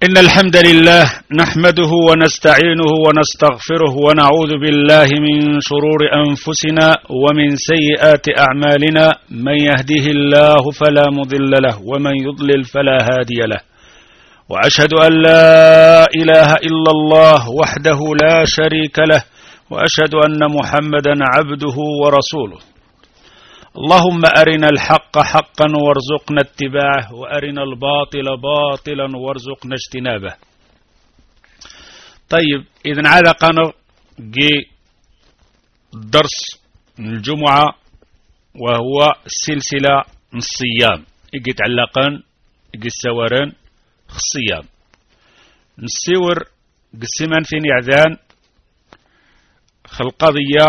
إن الحمد لله نحمده ونستعينه ونستغفره ونعوذ بالله من شرور أنفسنا ومن سيئات أعمالنا. من يهده الله فلا مضل له ومن يضلل فلا هادي له، وأشهد أن لا إله إلا الله وحده لا شريك له، وأشهد أن محمدا عبده ورسوله. اللهم أرنا الحق حقا وارزقنا اتباعه، وأرنا الباطل باطلا وارزقنا اجتنابه. طيب، إذن هذا قانو درس الجمعة، وهو سلسلة الصيام. إجي تعلقان إجي السوران الصيام نسيور قسمان في نعذان خلقضية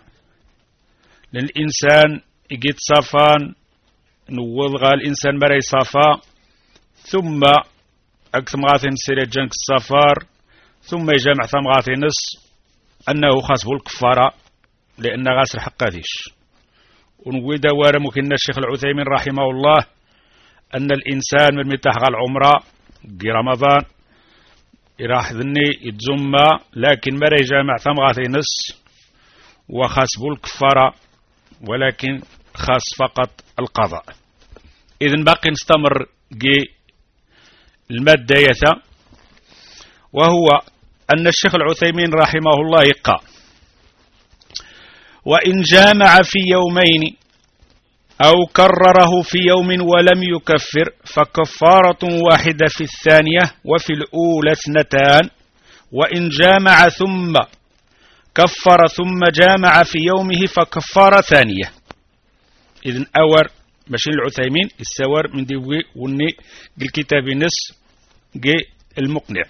للإنسان إجيت صافان نوضغى الإنسان مري صافا، ثم أكثم غاثين سيري جنك الصفار، ثم يجمع ثم غاثين نص أنه خاصبه الكفارة لأن غاسر حقاديش. ونويدا وارا ممكن الشيخ العثيمين رحمه الله أن الإنسان من متاحق العمرة في رمضان يراح ذني يتزمى، لكن مري جامع ثم غاثين نص وخاصبه الكفارة، ولكن خاص فقط القضاء. إذن باقي نستمر المادة يثا، وهو أن الشيخ العثيمين رحمه الله يقع: وإن جامع في يومين أو كرره في يوم ولم يكفر فكفارة واحدة في الثانية، وفي الأولى 2. وإن جامع ثم كفر ثم جامع في يومه فكفارة ثانية. إذن أور ماشي العثيمين السوار من ديوي وني الكتاب نص جي المقنع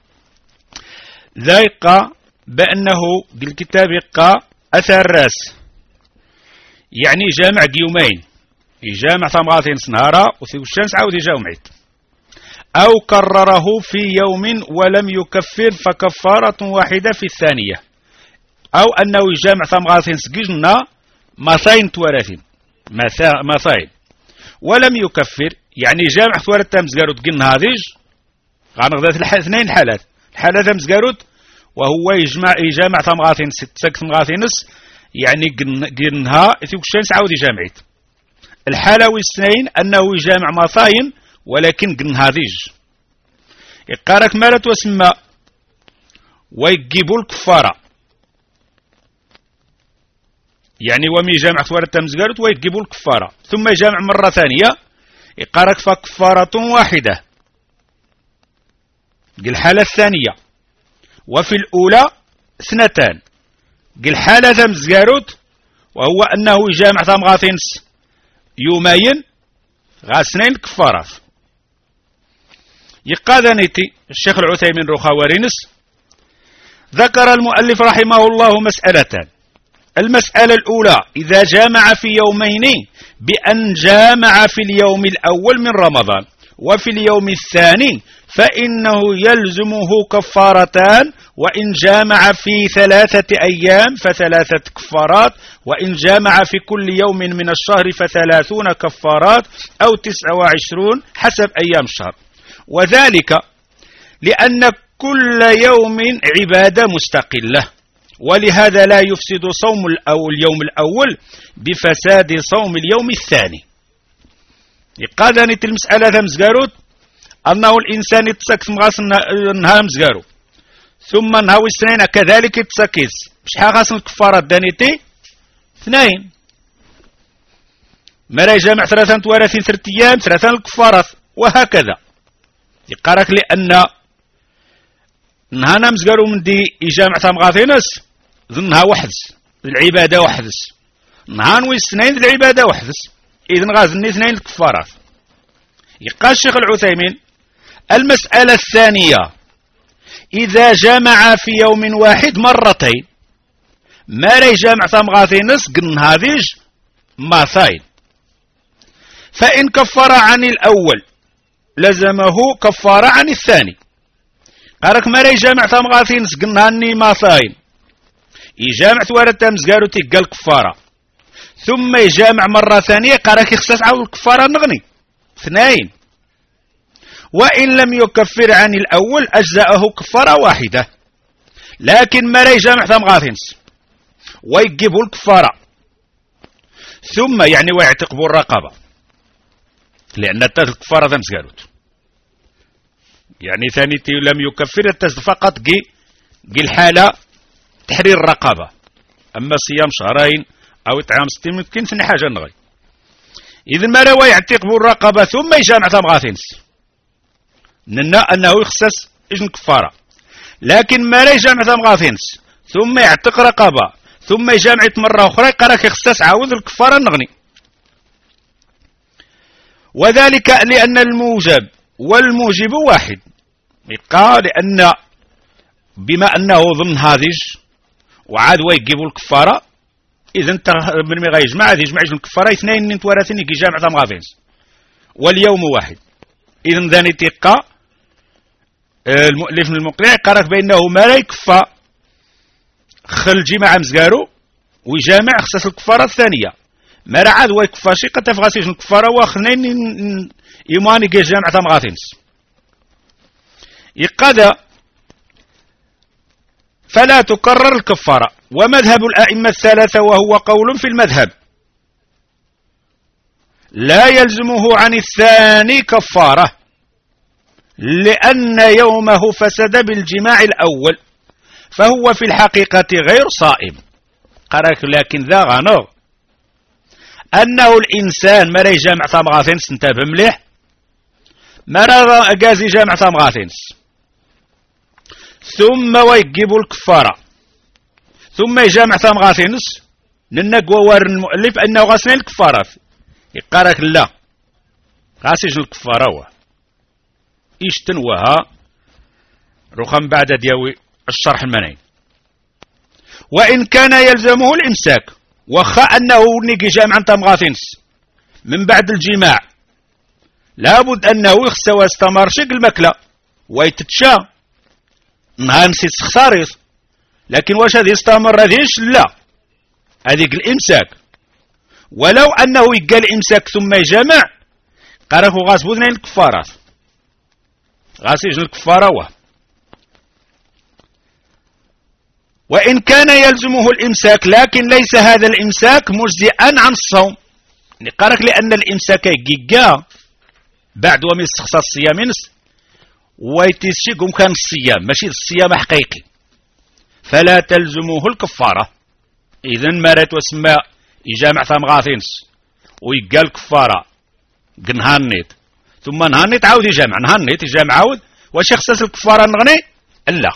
ذايق بأنه الكتاب يقى أثر راس، يعني جامع يومين، يجامع ثمغاثين سنهارا وثيو الشمس عاود يجاومعيت، أو كرره في يوم ولم يكفر فكفارة واحدة في الثانية، أو أنه يجامع ثمغاثين سججنا مثاين توارثين مثاين ولم يكفر، يعني جامع ثوارت تمزقاروت قلنا هذيج غانغذات الاثنين حالات. الحالة تمزقاروت وهو يجامع ثمغاثين 6 ثمغاثين نص، يعني قلنها ثيوك الشمس عاود يجامعيت. الحالة والسنين أنه يجامع مثاين ولكن قلنا هذيج يقارك مالت وسمى ويجيبوا الكفارة، يعني ومي جامع ثوارت تمزقارت ويجيبوا الكفارة، ثم يجامع مرة ثانية يقارك فكفارة واحدة قل الحالة الثانية، وفي الأولى 2. قل حالة تمزقارت وهو أنه يجامع ثمغاثين يومين غاسنين الكفارات. يقاذنيتي الشيخ العثيمين رخاورينس ذكر المؤلف رحمه الله مسألتان. المسألة الأولى: إذا جامع في يومين بأن جامع في اليوم الأول من رمضان وفي اليوم الثاني فإنه يلزمه كفارتان، وإن جامع في 3 أيام ف3 كفارات، وإن جامع في كل يوم من الشهر ف30 كفارات، أو 29 حسب أيام الشهر. وذلك لأن كل يوم عبادة مستقلة، ولهذا لا يفسد صوم اليوم الأول بفساد صوم اليوم الثاني. يقادني المسألة مزقاروت أنه الإنسان يتسكس مغاس نهار مزقارو، ثم نهار السنين كذلك يتسكس شحال غاس الكفارة دانيتي 2 مرا يجامع 33 أيام 3 الكفارات، وهكذا. يقارك لأن نهانا مزقارو من دي يجامع ثمغاثينس ظنها وحدس العبادة وحدس، نهان والسنين العبادة وحدس، إذن غازني 2 الكفارات. يقال الشيخ العثيمين: المسألة الثانية: إذا جامع في يوم واحد مرتين، ما ري جامع ثمغاثينس قلن هذيج ماثاين، فإن كفر عن الأول لزمه كفارة عن الثاني. قالك ما ري جامع ثمغاثينس قلن هاني ماثاين، يجامع ثوارت تمزقارو تيقال كفارة، ثم يجامع مرة ثانية قالك يخصص عاود الكفارة نغني 2. وإن لم يكفر عن الأول أجزأه كفارة واحدة. لكن ما يجمع ثم غاثنس ويجيبه الكفارة ثم يعني ويعتقبوا الرقبة، لأن الكفارة ثم سقالوت يعني ثاني لم يكفر التزد فقط جي الحالة تحرير الرقبة، أما صيام شهرين أو إطعام 60 مسكين ثاني حاجة نغي. إذن ما روا يعتقبوا الرقبة ثم يجامع ثم غاثنس ننا أنه يخصص إجن كفارة. لكن ما لا يجامع ثم غاثنس ثم يعتق رقبة ثم يجامع مرة أخرى قالك يخصص عاوذ الكفارة النغني. وذلك لأن الموجب والموجب واحد، قال لأن بما أنه ضمن هذج وعاد ويجيبوا الكفارة، إذا انت من ما يجمع الكفارة اثنين نتوارثين يجي جامع ثم غاثنس واليوم واحد. إذن ذاني تيقى المؤلف من المقنع قالك بأنه ما لا يكفى خل جماعة مزقارو ويجامع خصص الكفارة الثانية، ما لا عاد ويكفى شيء قد تفغاسيش الكفارة واخنين إيمان يجي جامع ثم غاثنس يقاذا فلا تكرر الكفارة. ومذهب الأئمة الثلاثة وهو قول في المذهب لا يلزمه عن الثاني كفارة، لأن يومه فسد بالجماع الأول فهو في الحقيقة غير صائم. قالك لكن ذا غنو أنه الإنسان ما يجامع ثم غاثنس انتبه مليح، ما قازي جامع ثم غاثنس ثم ويجيب الكفارة ثم يجامع ثم غاثنس ننقوى وار المؤلف أنه غاسنين الكفارة، يقارك لا غاسج الكفارة إيش تنوها رقم بعد دياوي الشرح المنين. وإن كان يلزمه الإمساك وخا أنه نيجي جامع ثم غاثنس من بعد الجماع لابد أنه يخسى واستمر شق المكلة ويتتشا نهار نسيت خساريس، لكن واش هذه يستمر هذيش لا هذيك الإمساك. ولو أنه يقال الإمساك ثم يجمع قالك غاسبو اثنين الكفارات غاسيج الكفارة وإن كان يلزمه الإمساك لكن ليس هذا الإمساك مجزئا عن الصوم، قالك لأن الإمساك يجيجا بعد ومن استخصاص الصيام ويتشيكم كان الصيام ماشي الصيام حقيقي فلا تلزمه الكفارة. إذن مرات واسمى يجامع ثم غاثنس ويقال الكفارة نهار نيت ثم نهار نيت عاود يجامع نهار نيت يجامع عاود واش يخصص الكفارة نغني؟ لا،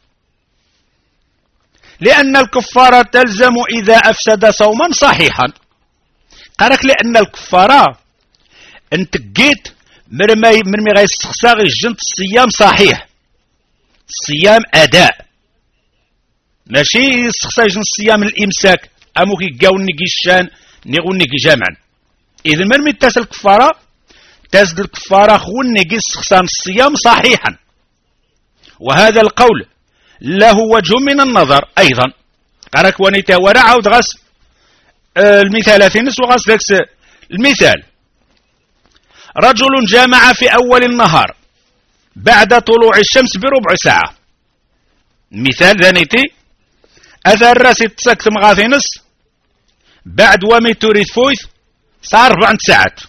لأن الكفارة تلزم إذا أفسد صوما صحيحا. قالك لأن الكفارة انت قيت مرمي غيستخساغ الجنت الصيام صحيح الصيام أداء ماشي يستخساغ جنت الصيام الإمساك أموك يقاون نيجي الشان نيغون نيجي جامعا. إذا مرمي تاسل الكفارة تزد الكفارة خون نيجي استخسان الصيام صحيحا، وهذا القول له وجه من النظر أيضا. قالك ونيتا ورا عاود غس المثالين وغس ذاك المثال رجل جامع في أول النهار بعد طلوع الشمس بربع ساعة، مثال ذانيتي أثر راسي تسكت مغاثينس بعد وميتوريث فويث صار 4 ساعات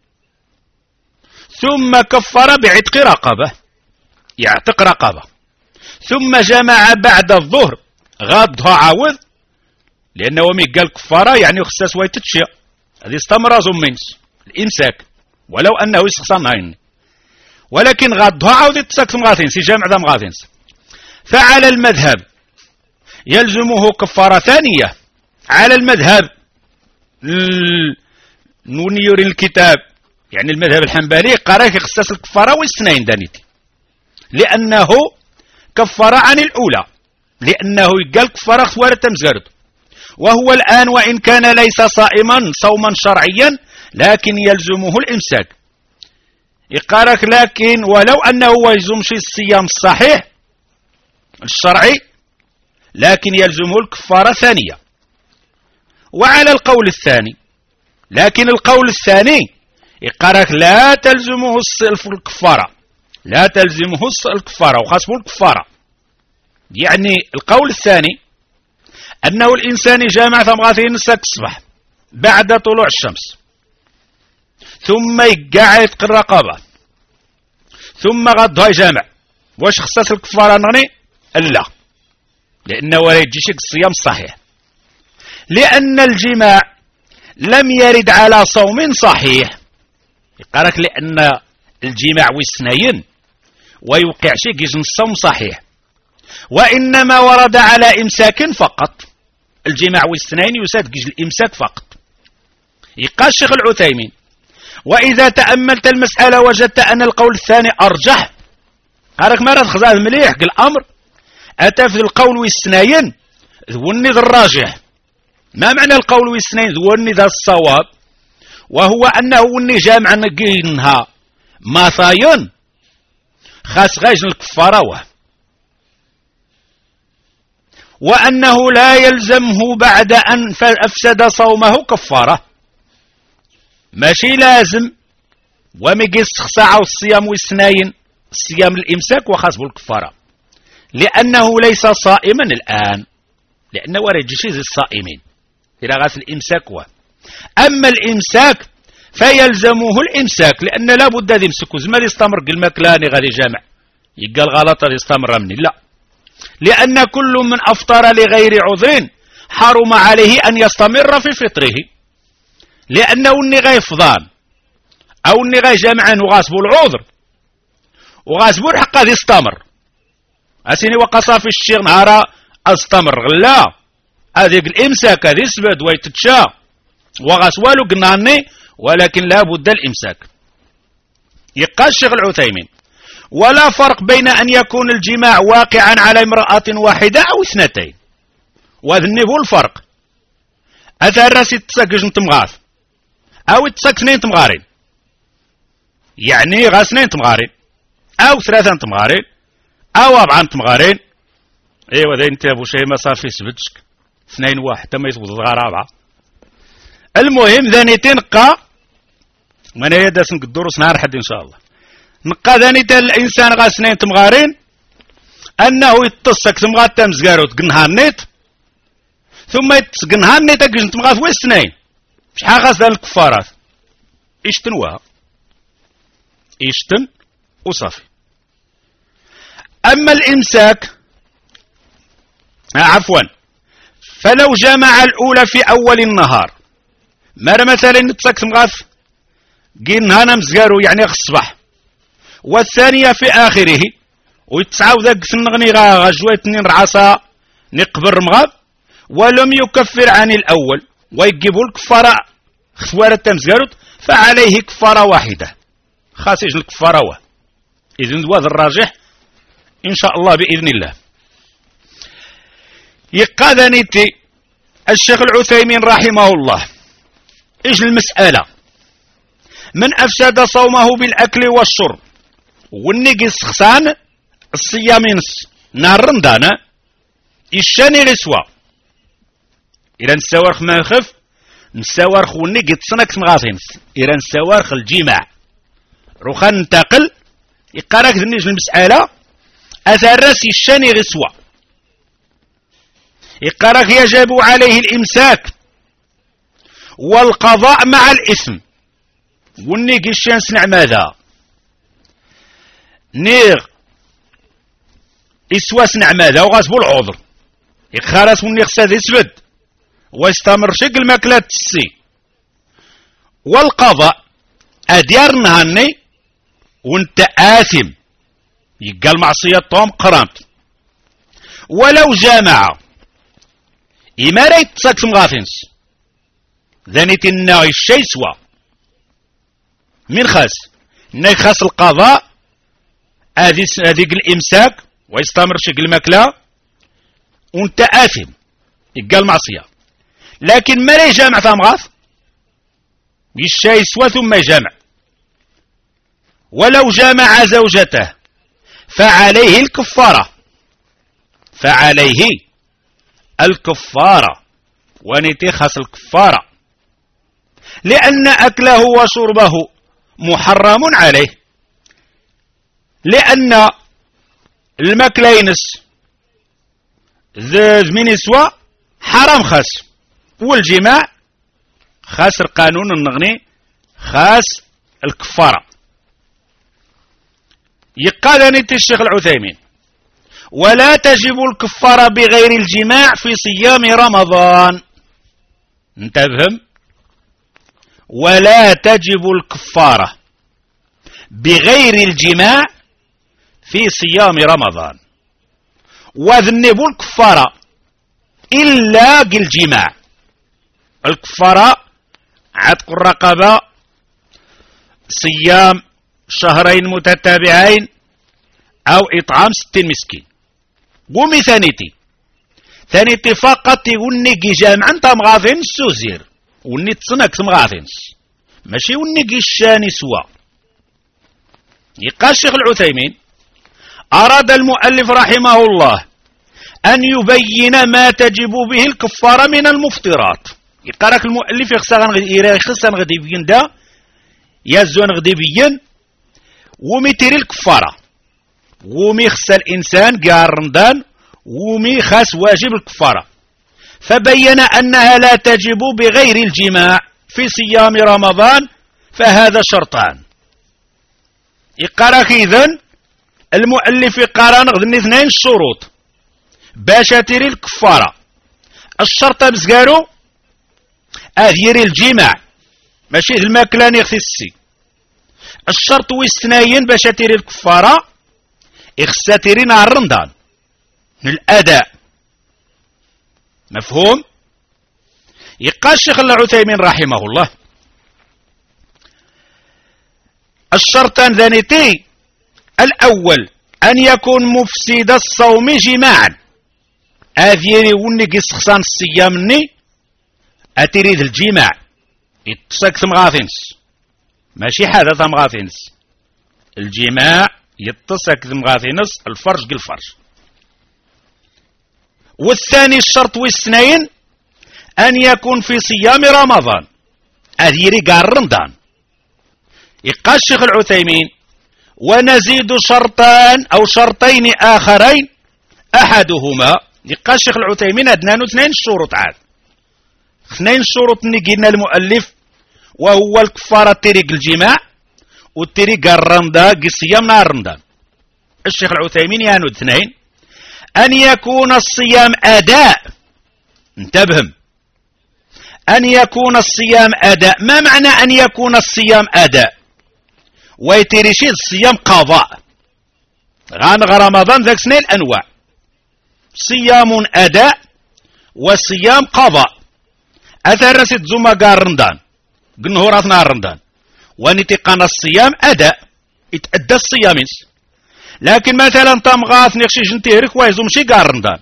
ثم كفر بعتق رقبة يعتق رقبة ثم جمع بعد الظهر غادها عاوذ لأنه مي قال كفارة يعني خصاص ويتتشيع هذه استمر زمينس الإمساك ولو أنه يسخصان هين، ولكن غادها عاوذ يتسكت مغاثينس يجمع ذا مغاثينس. فعلى المذهب يلزمه كفارة ثانية على المذهب نونيور الكتاب يعني المذهب الحنبلي قراك يخصص الكفارة والاثنين دانيتي لأنه كفر عن الأولى لأنه قال كفارة خوارة تمزارد، وهو الآن وإن كان ليس صائما صوما شرعيا لكن يلزمه الإمساك. يقارك لكن ولو أنه يلزمش الصيام الصحيح الشرعي لكن يلزمه الكفارة ثانية. وعلى القول الثاني لكن القول الثاني يقارك لا تلزمه الكفارة لا تلزمه الكفارة وخاصبه الكفارة. يعني القول الثاني أنه الإنسان جامع ثمغاثين الساك الصباح بعد طلوع الشمس، ثم يقع يتق الرقبة، ثم غدها يجامع، واش خصاص الكفارة نغني؟ لا، لأنه ولا يجيشك الصيام الصحيح، لأن الجماع لم يرد على صوم صحيح. يقارك لأن الجماع والسنين ويوقع شيء يجن الصوم صحيح، وإنما ورد على إمساك فقط. الجماع والسنين يساد الإمساك فقط. يقال الشيخ العثيمين: وإذا تأملت المسألة وجدت أن القول الثاني أرجح. قالك ما راه خزاه مليح الأمر أتى في القول والسنين ذوني ذا الراجح. ما معنى القول والسنين ذوني ذا الصواب؟ وهو أنه وني جامع نقينها ما ثاين خاص غاجن الكفارة، وأنه لا يلزمه بعد أن أفسد صومه كفارة. ماشي لازم وميقيس خساعة الصيام والسنين الصيام الإمساك وخاصبه الكفارة، لأنه ليس صائما الآن، لأنه ورد شيء الصائمين إلى غاس الإمساك أما الإمساك فيلزمه الإمساك، لأن لا بد ذي يمسك زما يستمر قل مكلاني غادي جامع يقال غلط يستمر مني، لا، لأن كل من أفطر لغير عذر حرم عليه أن يستمر في فطره، لأنه اني غيفضان أو اني غيجامعا وغاسبو العذر وغاسبو الحق غادي يستمر. أسيني وقصا في الشيخ نهار أستمر غلا هذيك الإمساك هذه سبد ويتتشا وغاس والو قناني، ولكن لا بد الإمساك. يقال الشيخ العثيمين: ولا فرق بين أن يكون الجماع واقعا على امرأة واحدة أو اثنتين. وذني هو الفرق. أثار راسي تساكج نتمغاث أو تساك اثنين تمغارين، يعني غا اثنين تمغارين أو ثلاثة تمغارين أو أربعة تمغارين. إيوا ذا انت أبو شيء ما صار في سبتشك اثنين واحد تما يثبت غا رابعة. المهم ذانيتين نقا من يدس الدروس نهار حد إن شاء الله. نقا ذانيتين الإنسان غا اثنين تمغارين أنه يتصك تمغا تمزقارو تقنها النيت ثم يتقنها النيت تقن تمغا في اثنين. شحال غاس الكفارات؟ إشتن وها إشتن وصافي. أما الإمساك عفوا فلو جمع الأولى في أول النهار، مر مثلا نتسك مغاث قين هانا مزقارو يعني الصباح، والثانية في آخره ويتسعاو ذاك سنغني غجوة اتنين رعاسا نقبر مغاب، ولم يكفر عن الأول ويجيبوا الكفارة خوارة تمزقاروت فعليه كفارة واحدة خاص يجن الكفارة إذن هذا الراجح إن شاء الله بإذن الله. يقاذنيتي الشيخ العثيمين رحمه الله إيش المسألة؟ من أفسد صومه بالأكل والشرب والنقص خسان الصيام نار رمضان إشاني رسوة إلى نساورخ ما يخف نساورخ والنقص سنك مغاثين إلى نساورخ الجماع روخان ننتقل. يقارك ذنيج المسألة أثار راسي الشاني رسوة. يقارك يجب عليه الإمساك والقضاء مع الإثم. والنيق الشانس نع ماذا؟ نيغ إسواس نع ماذا وغاسبو العذر يخارس والنيغ ساد يسبد ويستمر شق الماكلات السي. والقضاء أديار نهاني وانت آثم يقال معصية طوم قرامت. ولو جامع إما ريت تساكس مغافنس ذانيت الناغي الشي سوا من خاص ناي خاص القضاء هذيك الإمساك ويستمر شق الماكلة وانت آثم يقال معصية. لكن ما ري جامع ثامغاث الشي سوا ثم جامع. ولو جامع زوجته فعليه الكفارة، فعليه الكفارة ونتخص الكفارة، لأن أكله وشربه محرم عليه. لأن الماكلاينس من يسوى حرام خاص، والجماع خاص القانون النغني خاص الكفارة. يقال نتي الشيخ العثيمين: ولا تجب الكفارة بغير الجماع في صيام رمضان. انتبهم، ولا تجب الكفارة بغير الجماع في صيام رمضان، وذنبوا الكفارة إلا بالجماع. الكفارة عتق الرقبة، صيام شهرين متتابعين، أو إطعام 60 مسكين. قومي ثانيتي فقط ونجي جامعا تمغاثين السوزير وني تصنك تمغاثينس ماشي ونجي الشاني سوا. يقال الشيخ العثيمين: أراد المؤلف رحمه الله أن يبين ما تجب به الكفارة من المفطرات. يقرأك المؤلف يخصان غدي بين دا يزون غدي بين وميتيري الكفارة ومي خص الإنسان قال رمضان ومي خاص واجب الكفارة، فبين أنها لا تجب بغير الجماع في صيام رمضان، فهذا شرطان. يقرأك إذن المؤلف يقرأ نغذني 2 الشروط باش تيري الكفارة. الشرط بزقارو أذيري الجماع ماشي الماكلان يخصي. الشرط ويستناين باش تيري الكفارة يخصها تيري نهار رمضان من الأداء. مفهوم؟ يقال الشيخ العثيمين رحمه الله: الشرطان ذانيتي: الأول أن يكون مفسد الصوم جماعا. أذيري ونك يسخصان الصيام ني أتريد الجماع يتصك ثمغاثينس ماشي حاجة ثمغاثينس، الجماع يتصك ثمغاثينس الفرج بالفرج. والثاني الشرط والسنين أن يكون في صيام رمضان أذيري قال رمضان. يقال الشيخ العثيمين: ونزيد شرطان أو شرطين آخرين أحدهما. يقال الشيخ العثيمين أدنانو 2 الشروط عاد 2 الشروط اللي قلنا المؤلف، وهو الكفارة تريق الجماع والتريق الرمضان صيام نهار رمضان. الشيخ العثيمين يانو 2: أن يكون الصيام أداء. انتبهم، أن يكون الصيام أداء. ما معنى أن يكون الصيام أداء؟ ويتريشي الصيام قضاء. غانغ رمضان ذاك سنين الأنواع: صيام أداء وصيام قضاء. أثر رسيت زوما قال رمضان قنهورات نهار رمضان ونتقن الصيام أداء يتأدى الصيام. لكن مثلا تمغاث نخشي جنتيرك ويزوم شي قال رمضان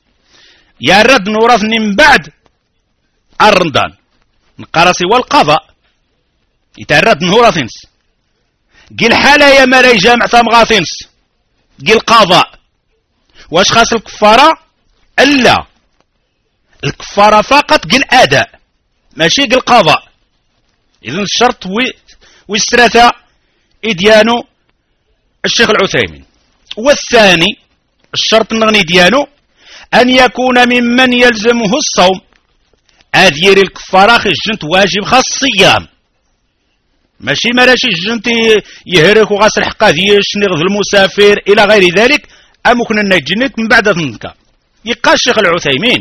يرد نورثني من بعد الرمضان نقرسي والقضاء يترد نورثنس. قل حالة يا مراي جامع تمغاثنس قل قضاء. واش خاص الكفارة؟ ألا الكفارة فقط قل أداء ماشي قل قضاء. إذن الشرط والثلاثة إديانو الشيخ العثيمين. والثاني الشرط النغني ديانو أن يكون ممن يلزمه الصوم. أذير الكفارة خجنت واجب خاص الصيام ماشي مراشي جنت يهرك وغاس الحقا ديش نغذ المسافر إلى غير ذلك أمكن أن يجنت من بعد ذنك. يقال الشيخ العثيمين: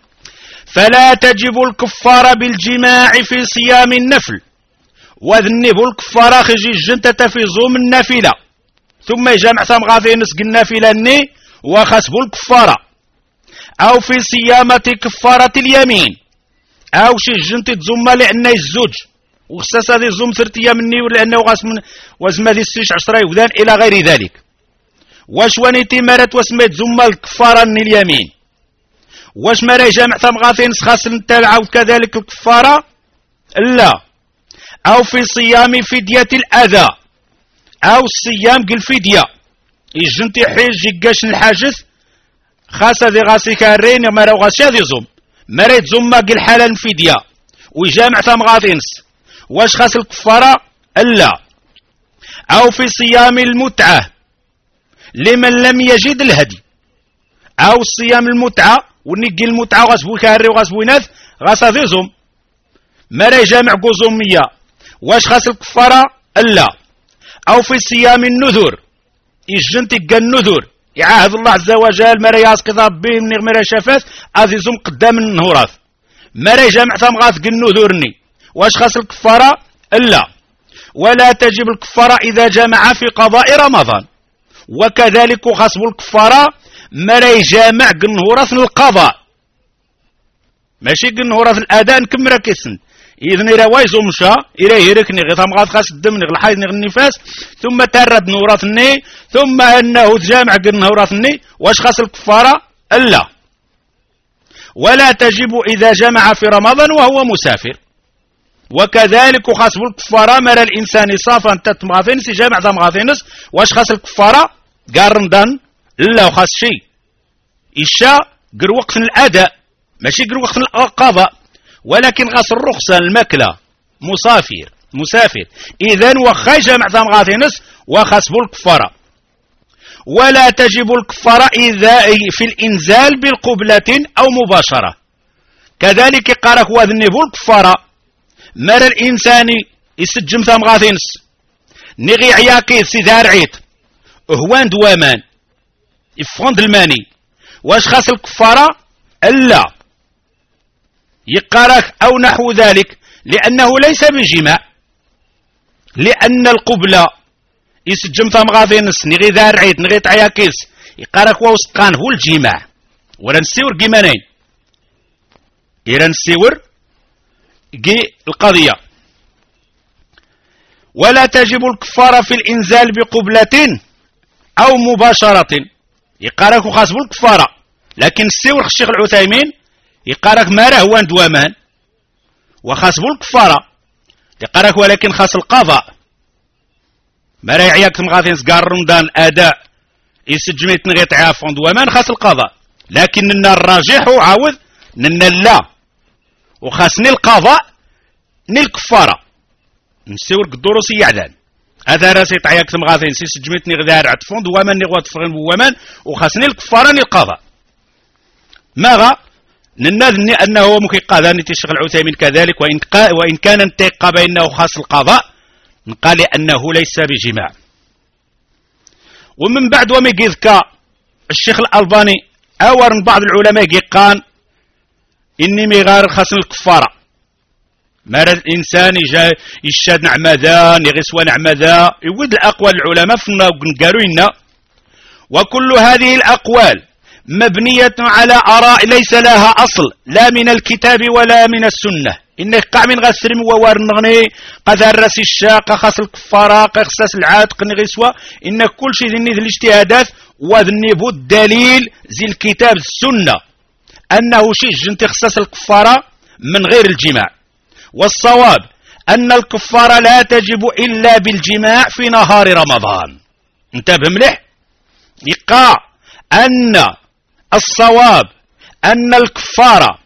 فلا تجب الكفارة بالجماع في صيام النفل، وذنب الكفارة خجي الجنتة في زوم النافلة، ثم يجمع ثمغاثي نسق النافلة ني وخسب الكفارة، أو في صيامة كفارة اليمين، أو شي جنتي تزوم لأنه الزوج وخصاص هذه الزوم 3 أيام مني لأنه غاس من وزما ذي 10 يوذان إلى غير ذلك. واش ونيتي مرات وسميت زوم الكفارة اليمين واش مرا جامع ثمغاثين خاص نتابعه كذلك الكفارة؟ لا. أو في صيام فدية الأذى أو الصيام قل فدية يجنتي حيج يقاش الحاجث خاصة ذي غاسي كارين مرا غاسي هذي زوم مرا يتزوم قل حالا فدية ويجامع ثمغاثين واش خاص الكفارة؟ لا. أو في صيام المتعة لمن لم يجد الهدي أو صيام المتعة ونقي المتعة غاسبو كاري وغاسبو ناث غاسا ذيزم ما لا يجامع قوزومية واش خاص الكفارة ألا أو في صيام النذور يجن تلقى النذور يعاهد الله عز وجل ما لا ياسقط ربي من غير شافات أذيزم قدام النهورات ما لا يجامع ثم غاثق النذورني واش خاص الكفارة ألا ولا تجب الكفارة إذا جامع في قضاء رمضان وكذلك خاصب الكفارة ما لا يجامع قنهورات القضاء ماشي قنهورات الأداء نكم راكسن إذن إلا وايزو مشا إلا يركني غير ثم غاث خاص الدم نغ الحيض نغ النفاس ثم ترد نوراتني ثم أنه تجامع قنهوراتني واش خاص الكفارة ألا ولا تجب إذا جمع في رمضان وهو مسافر وكذلك خاصب الكفارة مر الإنسان صافا تتمغاثينس جامع تمغاثينس واش خاص الكفارة قال رمضان لا وخاص شيء إشا قر وقت الأداء ماشي قر وقت القضاء ولكن غاص الرخصة المكلة مسافر إذن وخا جامع تمغاثينس وخاصب الكفارة ولا تجب الكفارة إذا في الإنزال بالقبلة أو مباشرة كذلك قارك وذنبو الكفارة مر الإنسان يسجم ثم غاثينس نغي عياكي سيدار عيد هوان دوامان يفغند الماني واش خاص الكفارة ألا يقارك أو نحو ذلك لأنه ليس بجماع لأن القبلة يسجم ثم غاثينس نغي دار عيد نغي عياكيس يقارك ووسطقان هو الجماع ولا نسيور قيمانين إيران نسيور القضية ولا تجب الكفارة في الإنزال بقبلة أو مباشرة يقارك خاصب الكفارة لكن السيور الشيخ العثيمين يقارك ما راه هو دوامان وخاصب الكفارة يقارك ولكن خاص القضاء ما راه يعياك مغاثين سقار رمضان أداء يسجميت نغيط عافون دوامان خاص القضاء لكن الراجح عاوذ لا وخاصني القضاء ني الكفارة نسيور قدوروسي يعدان هذا راسي طعياك تمغاثين سي سجمتني غدار عطفون دوامان نغوات فغن بوامان وخاصني الكفارة ني القضاء ماذا ننذني أنه ممكن قاذاني الشيخ العثيمين كذلك وإن كان انتقى بأنه خاص القضاء نقال أنه ليس بجماع ومن بعد وميقذك الشيخ الألباني أور من بعض العلماء قال إني مغار خاص الكفارة مار الإنسان يشاد نعمة ذا نغسوى نعمة ذا يود الأقوال العلماء فينا وقنقاروينا وكل هذه الأقوال مبنية على آراء ليس لها أصل لا من الكتاب ولا من السنة إنك قع من غسرم وورنغني قد الرسي الشاق خاص الكفارة قصص العاتق نغسوى إنك كل شيء ذني ذي الاجتهادات وذنبو الدليل زي الكتاب السنة أنه شيء جنت خصص الكفارة من غير الجماع والصواب أن الكفارة لا تجب إلا بالجماع في نهار رمضان انتبه مليح يقع أن الصواب أن الكفارة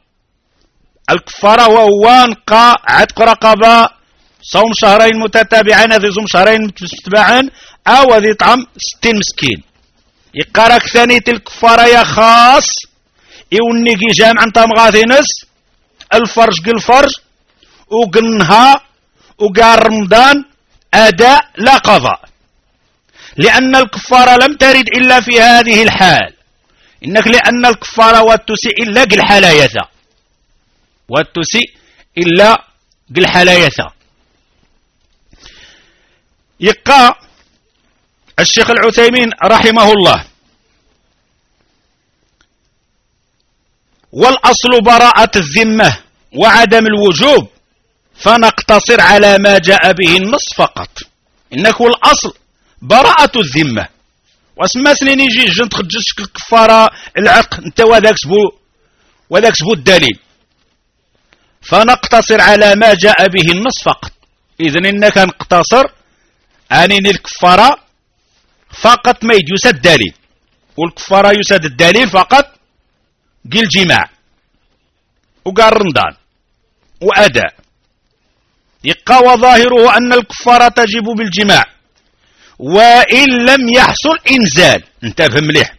وهو نقع عتق رقبة صوم شهرين متتابعين ذي صوم شهرين متتبعين أو ذي طعم 60 مسكين يقارك ثانية الكفارة يا خاص يونيكي جامع انت مغاثينس الفرج قل وقنها وقال رمضان أداء لا قضاء لأن الكفارة لم ترد إلا في هذه الحال إنك لأن الكفارة والتسيء إلا قل حلايثة يقع الشيخ العثيمين رحمه الله والأصل براءة الذمة وعدم الوجوب فنقتصر على ما جاء به النص فقط إنك الأصل براءة الذمة واسمى سنين يجي جنت خجشك الكفارة العق انت وذاك سبو الدليل فنقتصر على ما جاء به النص فقط إذن إنك نقتصر عنين الكفارة فقط ما يسد الدليل والكفارة يسد الدليل فقط قل جماع وقال رمضان وأداء يقى وظاهره أن الكفارة تجب بالجماع وإن لم يحصل إنزال انتبه مليح.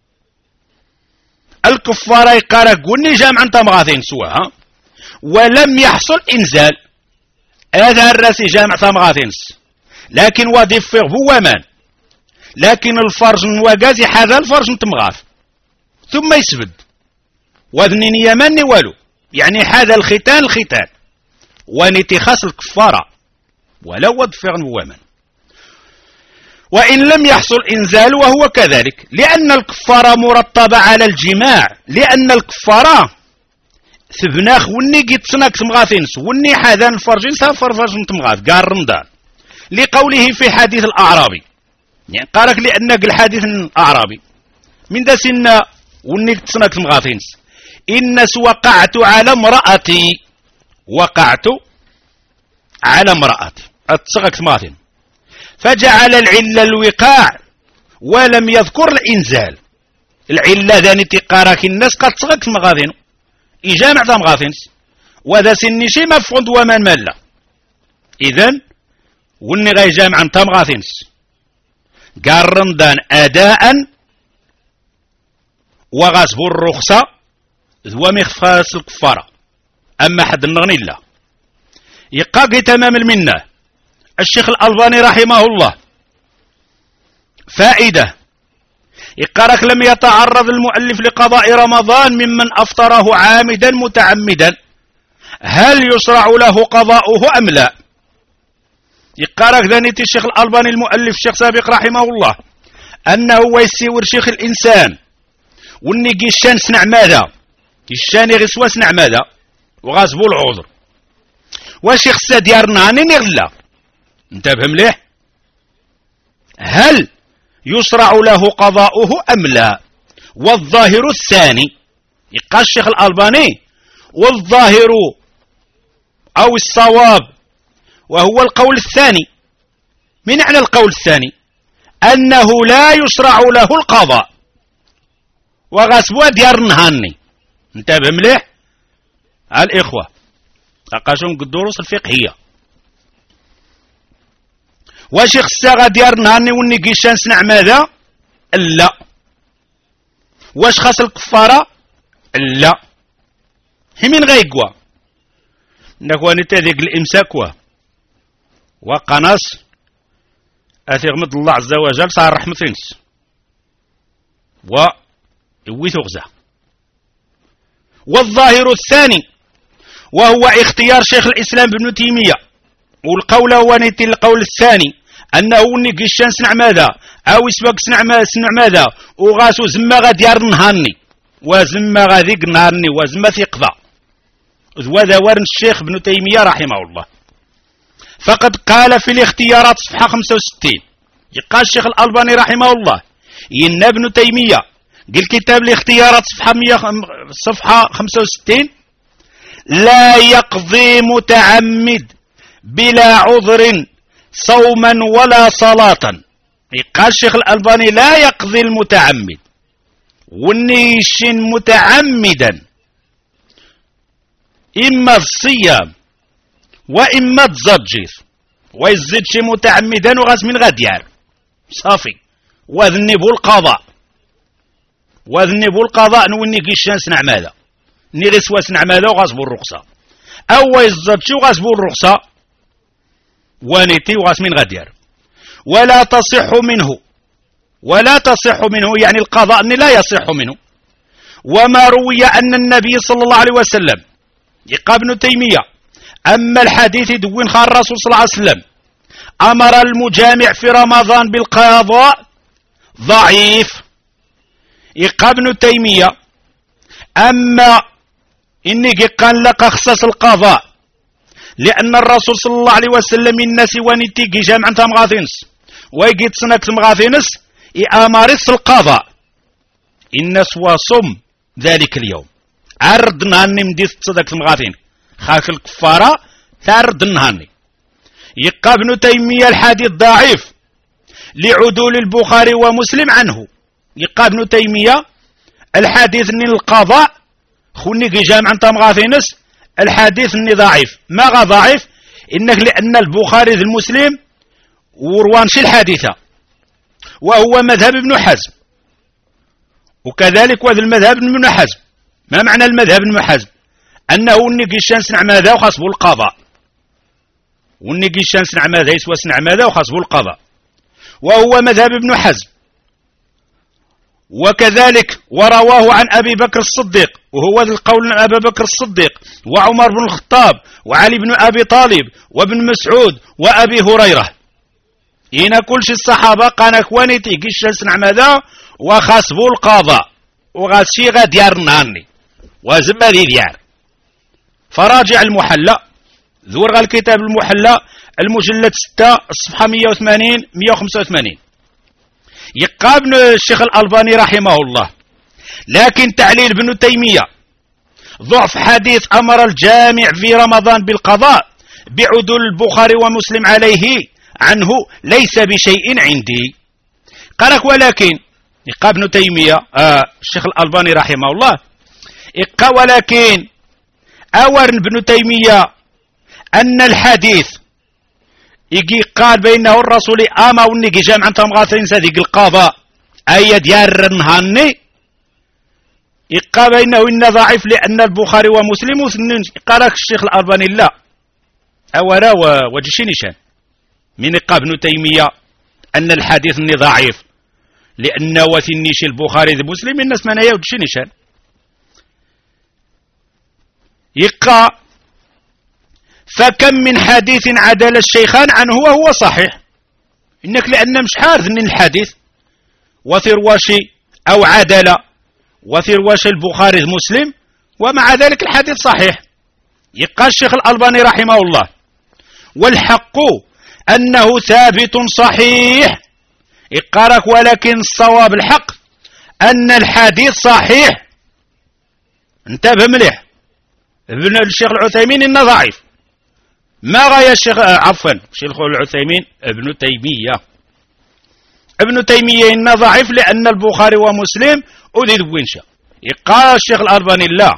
الكفارة يقارا قولني جامع انت مغاثين سواها ولم يحصل انزال هذا الراسي جامع تمغاثينس لكن وضيف هو مان لكن الفرج وقازي هذا الفرج تمغاث ثم يسبد وذنين يمني والو يعني هذا الختان ونتي خاص الكفارة ولو وضفر هو من وإن لم يحصل إنزال وهو كذلك لأن الكفارة مرتبة على الجماع لأن الكفارة ثبناخ وني قيت سناك تمغاثينس وني حاذان الفرجين سافر فرج تمغاث قال رمضان لقوله في حديث الأعرابي يعني قالك لأنك الحديث الأعرابي من ذا سنة وني سناك تمغاثينس إنس وقعت على امرأتي أتصغك تمغاثين فجعل العلة الوقاع ولم يذكر الإنزال العلة ذاني تقارك الناس قد تصغك تمغاثين إجامع تمغاثينس وذا سني شي مفقود ومن ملا إذن وني غاي جامع تمغاثينس قال رمضان أداء وغصب الرخصة ذو مخفاس الكفارة أما حد النغني الله يقاقي تمام المنة الشيخ الألباني رحمه الله فائدة يقارك لم يتعرض المؤلف لقضاء رمضان ممن أفطره عامدا متعمدا هل يشرع له قضاؤه أم لا يقارك ذنيت الشيخ الألباني المؤلف الشيخ سابق رحمه الله أنه ويسيور شيخ الإنسان وني قيشان سنع ماذا قيشان يغسوا سنع ماذا وغاسبوا العذر وشيخ سديارنا نغلا انتبه مليح هل يشرع له قضاؤه أم لا والظاهر الثاني يقال الشيخ الألباني والظاهر أو الصواب وهو القول الثاني من معنى القول الثاني أنه لا يشرع له القضاء وغاسبوا ديار نهاني انتبه مليح الإخوة أقاشون الدروس الفقهية واش خصها ديار نهارني وني كيشان سنع ماذا لا واش خاص الكفارة لا هي من غيقوا نكواني تذيك الامساك وقناص اثغمد الله عز وجل صار رحمتينس ويويث غزة والظاهر الثاني وهو اختيار شيخ الإسلام ابن تيمية والقول هو نيتي القول الثاني أنه نيكيشان سنع ماذا أو يسبق سنع ماذا وغاسو زما غاديار نهارني وزما غاديك نهارني وزما ثقضى وذا ورن الشيخ ابن تيمية رحمه الله فقد قال في الاختيارات صفحة 65 يقال الشيخ الألباني رحمه الله إن ابن تيمية قال كتاب الاختيارات صفحة 65 لا يقضي متعمد بلا عذر صوما ولا صلاة قال الشيخ الألباني لا يقضي المتعمد ونيش متعمدا إما الصيام وإما الزجير ويزدش متعمدا وغاز من غديار صافي وذنبوا القضاء نوني كيشان سنع ماذا نغس وسنع ماذا وغاسبوا الرخصة أو يزدش وغاسبوا الرخصة ونيتي وغاس من غديار ولا تصح منه يعني القضاء لا يصح منه وما روي أن النبي صلى الله عليه وسلم يقى ابن تيمية أما الحديث دوين خار الرسول صلى الله عليه وسلم أمر المجامع في رمضان بالقضاء ضعيف يقى ابن تيمية أما إني قال لك أخصص القضاء لأن الرسول صلى الله عليه وسلم الناس ونتيجي جامعا تمغاثينس ويجي تسنك تمغاثينس إأمارس القضاء الناس وصم ذلك اليوم عرض نهاني مديث تصدق تمغاثين خاك الكفارة تعرض نهاني يقى ابن تيمية الحديث ضعيف لعدول البخاري ومسلم عنه يقى ابن تيمية الحديث ان القضاء خوني جامعا تمغاثينس الحديث اني ضعيف ما ضعيف انك لان البخاري المسلم وروانش الحادثة وهو مذهب ابن حزم وكذلك هذا المذهب ابن حزم. ما معنى المذهب ابن حزم؟ أنه نقيشان سنع ماذا وخاصبه القضاء، والنقيشان سنع ماذا يسوى سنع ماذا وخاصبه القضاء، وهو مذهب ابن حزم. وكذلك ورواه عن أبي بكر الصديق، وهو ذي القول عن أبي بكر الصديق وعمر بن الخطاب وعلي بن أبي طالب وابن مسعود وأبي هريرة. هنا كل شيء الصحابة قانا كوانيتي قيشان سنع ماذا وخاصبه القضاء وغاسي غاديار نهاني وزما ذي ديار. فراجع المحلى، ذور الكتاب المحلى المجلد 6 الصفحة 180 185. يقى ابن الشيخ الألباني رحمه الله: لكن تعليل ابن تيمية ضعف حديث أمر الجامع في رمضان بالقضاء بعدول البخاري ومسلم عليه عنه ليس بشيء عندي. قالك ولكن يقى ابن تيمية الشيخ الألباني رحمه الله يقى ولكن أورن ابن تيمية أن الحديث يجي قال بينه الرسول أما ونجي جامعا تمغاثين صديق القضاء أي ديار نهاني يقى بينه إن ضعيف لأن البخاري ومسلم وسنن. قال لك الشيخ الألباني لا أورا وجشي نشان من يقى ابن تيمية أن الحديث ضعيف لأن وثنيش البخاري ومسلم الناس من وجشي نشان. يقى فكم من حديث عدل الشيخان عنه وهو صحيح، إنك لأن مش حارث من الحديث وثرواشي أو عدل وثرواشي البخاري مسلم ومع ذلك الحديث صحيح. يقال الشيخ الألباني رحمه الله: والحق أنه ثابت صحيح. يقارك ولكن الصواب الحق أن الحديث صحيح. انتبه مليح، ابن الشيخ العثيمين إنه ضعيف. ما غاية الشيخ الشيخ العثيمين ابن تيمية إنه ضعيف لأن البخاري ومسلم أذيذ وينشا. يقال الشيخ الألباني لا،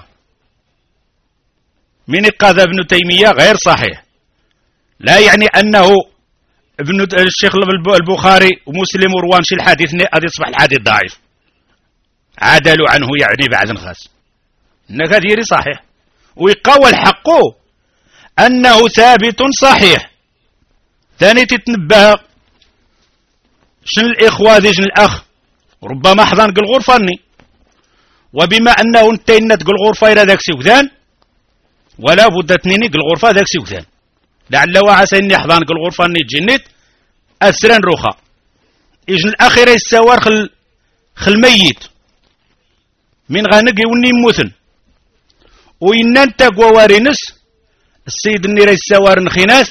من يقال ابن تيمية غير صحيح، لا يعني أنه ابن الشيخ البخاري ومسلم وروانشي الحديث هذا يصبح الحديث ضعيف، عدلوا عنه يعني بعد خاص إنك هذه صحيح. ويقوى الحق أنه ثابت صحيح. ثاني تتنبه شن الإخوة ذي شن الأخ ربما حضان قل غرفاني، وبما أنه انتينت قل غرفة إلى ذاك سيوثان ولا بد تنيني قل غرفة ذاك سيوثان لعل وعسى إني حضان قل غرفاني جنيت أسران روخا إجن الأخيرة السوار خل ميت من غانق يوني موثن وإنان تقوى وارنس السيد النيري السوار نخيناث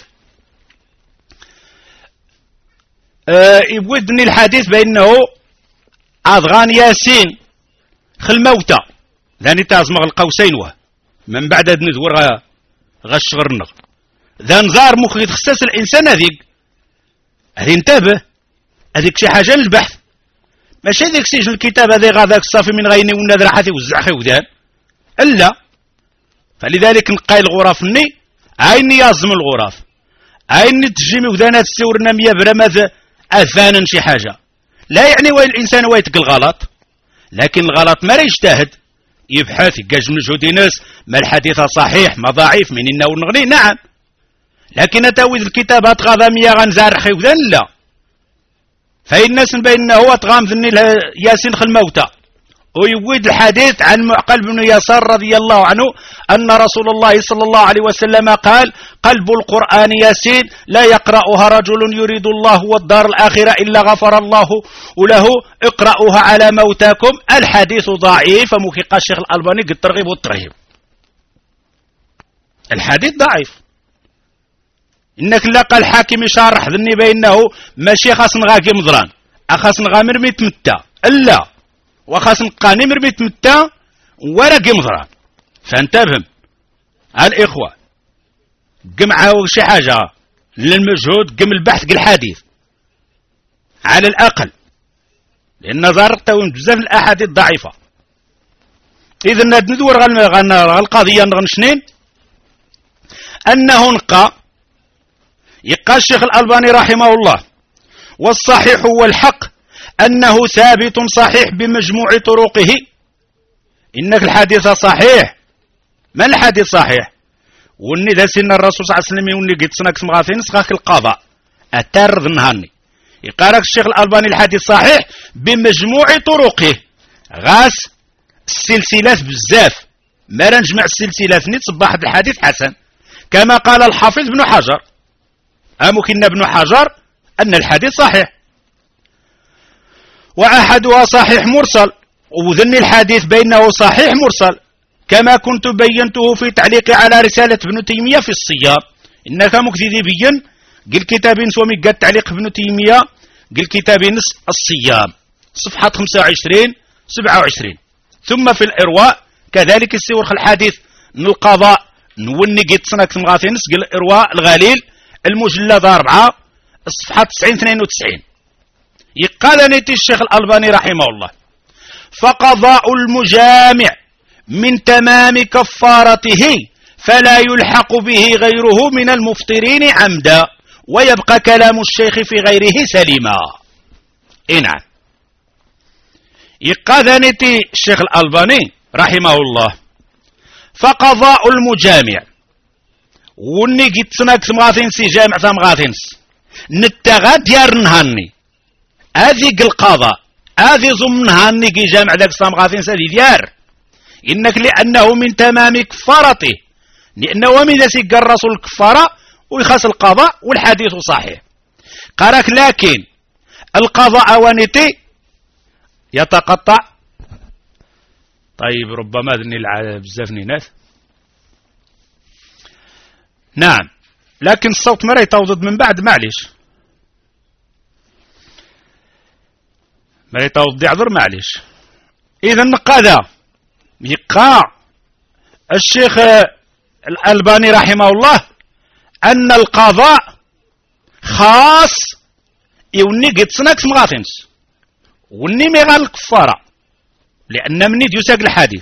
يبودني الحديث بأنه أضغان ياسين خل موتى ذاني تازمغ القوسين وه من بعد ندور غشغرنغ ذا نزار مخ يتخصص الإنسان هذيك هذي انتبه هذيك شي حاجة للبحث ماشي ذيك سيجن الكتاب هذي غاذاك الصافي من غيني ونذر حتى وزعخي وذان إلا. فلذلك نقاي الغرافني عيني يازم الغراف عيني تجيمي وذانا تسورنا مية برماذ أثانا شي حاجة، لا يعني وين الإنسان ويتق الغلط، لكن الغلط ما يجتهد يبحث يقاج من جهود ناس ما الحديث صحيح ما ضعيف من إنه نغني نعم، لكن أتاوذ الكتابات غضامية غنزار خيوذان لا. فإن الناس بأنه هو تغام ذني ياسين خل موتى ويود الحديث عن معقل بن يسار رضي الله عنه أن رسول الله صلى الله عليه وسلم قال: قلب القرآن ياسين لا يقرأها رجل يريد الله والدار الآخرة إلا غفر الله له اقرأوها على موتاكم. الحديث ضعيف فمكيقى الشيخ الألباني قد ترغيب والترهيب، الحديث ضعيف. إنك لقى الحاكم شارح ذني بأنه ماشي خاص نغاكي مضران أخاص نغامر ميتمتى إلا وخاص نقاني مرميت متى ولا قمضران. فانتبهم الإخوة قمع شي حاجة للمجهود قم البحث قل الحديث على الأقل لأن ظهرت بزاف الأحاديث ضعيفة. إذا ندور القضية نغنشنين أنه يقى الشيخ الألباني رحمه الله: والصحيح والحق أنه ثابت صحيح بمجموع طرقه. إنك الحديث صحيح. ما الحديث صحيح؟ وني ذا سن الرسول صلى الله عليه وسلم وني قد سنك سمغاثين سخاك القضاء أترض نهاني يقارك الشيخ الألباني الحديث صحيح بمجموع طرقه. غاس السلسلات بزاف ما نجمع السلسلات نيت صباح الحديث حسن كما قال الحافظ ابن حجر. ممكن ابن حجر أن الحديث صحيح وأحدها صحيح مرسل وذن الحديث بينه صحيح مرسل كما كنت بينته في تعليقي على رسالة ابن تيمية في الصيام. إنك مكتدي بين قل كتاب سومي قد تعليق ابن تيمية قل كتاب الصيام صفحة 25 27. ثم في الإرواء كذلك السورخ الحديث القضاء نوني قد سنك مغاثينس قل الإرواء الغليل المجلد 4 الصفحة 90 92. يقال نيتي الشيخ الألباني رحمه الله فقضاء المجامع من تمام كفارته فلا يلحق به غيره من المفطرين عمدا ويبقى كلام الشيخ في غيره سليما. نعم يقال نيتي الشيخ الألباني رحمه الله فقضاء المجامع وني قد سنك مغاثينسي جامع مغاثينس نتغى ديار نهاني هذه القضاء هذه ضمن هاني كي جامع ذاك مغاثينس هذه ديار. إنك لأنه من تمام كفارته لأنه من ذا سيق الرسول الكفارة ويخص القضاء والحديث صحيح. قالك لكن القضاء ونتي يتقطع. طيب ربما ذني بزاف نينات. نعم لكن الصوت مرة يتوضد من بعد معليش مرة يتوضد يعذر معليش. إذن قذا يقع الشيخ الألباني رحمه الله أن القضاء خاص يوني قد سنك مغاثنس وني ميغال الكفارة لأن مني يساق الحديث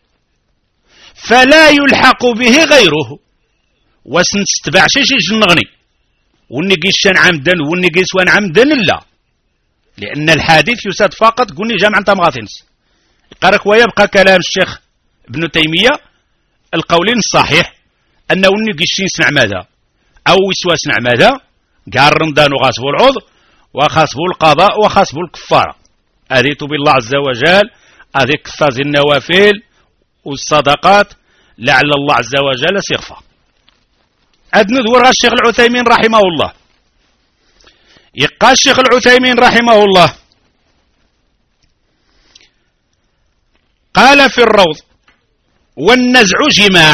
فلا يلحق به غيره وسنستبع شي جنغني وني قيشان عمدا وني قيسوان عمدا لا لأن الحديث يساد فقط قلني جامع انت مغاثنس. قالك ويبقى كلام الشيخ ابن تيمية القولين الصحيح أنه نقشين سمع ماذا أو يسوى سمع ماذا قال رمضان وغاسبه العوض وخاسبه القضاء وخاسبه الكفارة. أذيت بالله عز وجل هذه كفاز النوافل والصدقات لعل الله عز وجل سيغفى. أدند ورغى الشيخ العثيمين رحمه الله يقال الشيخ العثيمين رحمه الله قال في الروض والنزع جماع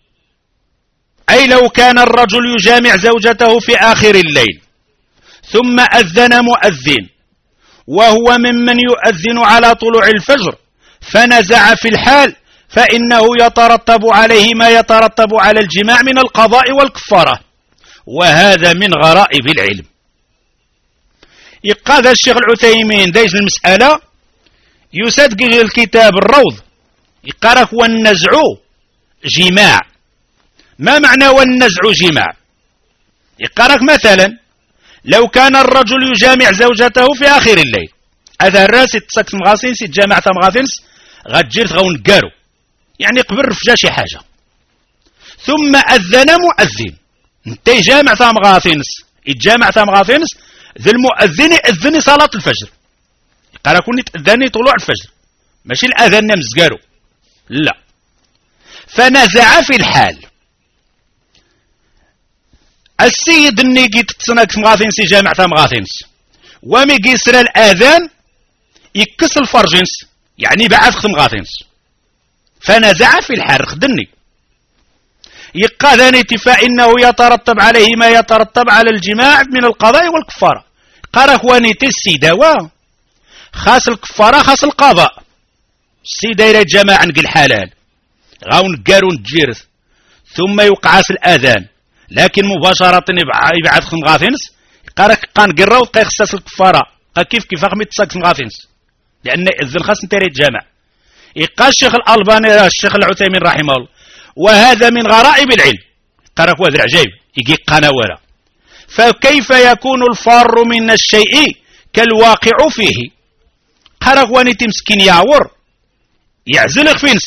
أي لو كان الرجل يجامع زوجته في آخر الليل ثم أذن مؤذن وهو ممن يؤذن على طلوع الفجر فنزع في الحال فإنه يترتب عليه ما يترتب على الجماع من القضاء والكفارة وهذا من غرائب العلم. يقال الشيخ العثيمين دايز المسألة يسدق الكتاب الروض يقال والنزع جماع. ما معنى والنزع جماع؟ يقال مثلا لو كان الرجل يجامع زوجته في آخر الليل هذا الراس تسكت مغاثينس يتجامع مغاثينس غتجير غون قارو يعني قبل رفجا شي حاجة ثم أذن مؤذن انت يجامع مغاثينس يتجامع مغاثينس ذا المؤذن يأذن صلاة الفجر قال كوني تأذني طلوع الفجر ماشي الأذان نمز قارو لا فنزع في الحال السيد النيجي تتصنك مغاثينس يجامع مغاثينس ومي يسرى الأذان يكس الفرجنس يعني بعد خدم مغاثينس فنزع في الحال خدني يقاذني فإنه يترتب عليه ما يترتب على الجماع من القضاء والكفارة. قال اخواني السيدة خاص الكفارة خاص القضاء السيدة إلى الجماعة نقل حلال غاون قارون تجيرث ثم يوقع في الأذان لكن مباشرة يبعث خم غاثينس قالك قان قراو قا يخصص الكفارة قا كيف أخمي تساق خم غاثينس لأن الذن خاص نتيري الجامع. يقال الشيخ الألباني الشيخ العثيمين رحمه الله وهذا من غرائب العلم قالك وذر عجيب يجي قناورة فكيف يكون الفار من الشيء كالواقع فيه قرق وانيتي مسكين يعور يعزل فينس.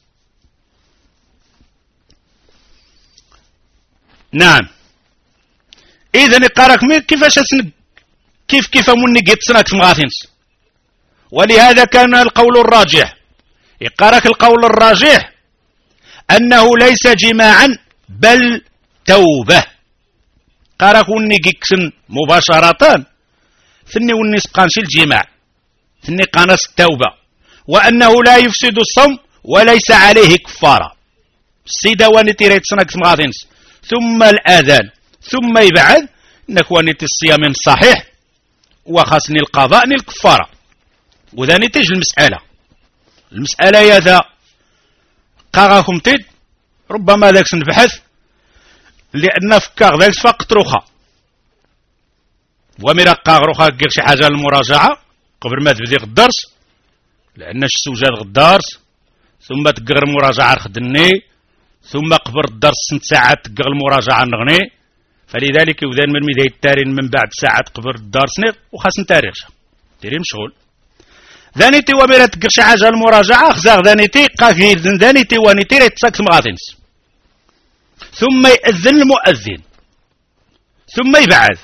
نعم إذن قرق كيفاش كيف منقيت سنك مغاثينس. ولهذا كان القول الراجح يقارك القول الراجح أنه ليس جماعا بل توبة. قارك ونقيكسن مباشرة ثني ونسقانش الجماع ثني قانس التوبة، وأنه لا يفسد الصوم وليس عليه كفارة. السيدة وانتي ريت سنك مغاثينس ثم الآذان ثم يبعد نكوانيتي الصيام الصحيح وخاصني القضاء الكفارة. وذا نتيج المسألة يا ذا قاغاكم تيد ربما ذاك سنبحث لأن فكاغ ذاك فقط روخا ومرا قاغ روخا كير شي حاجة للمراجعة قبل ما تبدي الدرس لأن السوجة الدرس ثم تقر المراجعة خدني ثم قبر الدرس 6 ساعات تقر المراجعة نغني. فلذلك يوذان من مداية التارين من بعد ساعات قبر الدرس وخاص نتاريخ تيري مشغول ذانيتي ومرا تقر شي حاجة المراجعة خزاغ ذانيتي قاكي ذانيتي وانيتي ريتساكس مغاثينس ثم يأذن المؤذن ثم يبعث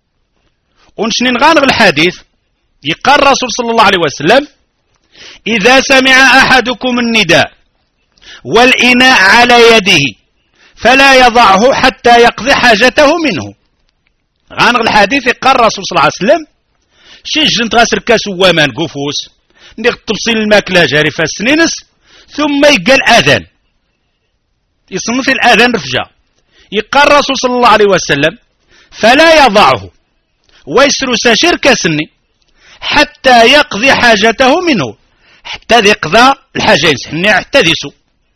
ونشنين غانغ الحديث يقال الرسول صلى الله عليه وسلم إذا سمع أحدكم النداء والإناء على يده فلا يضعه حتى يقضي حاجته منه. غانغ الحديث يقال الرسول صلى الله عليه وسلم شي جنت غاسر كاس وامان قفوس ندير تبصيل الماكلة جاري فاسنينس ثم يقال أذان يصنف الأذان رفجة. يقال الرسول صلى الله عليه وسلم فلا يضعه ويسر شركة سني حتى يقضي حاجته منه حتى يقضى الحاجة ينسحني حتى يسو.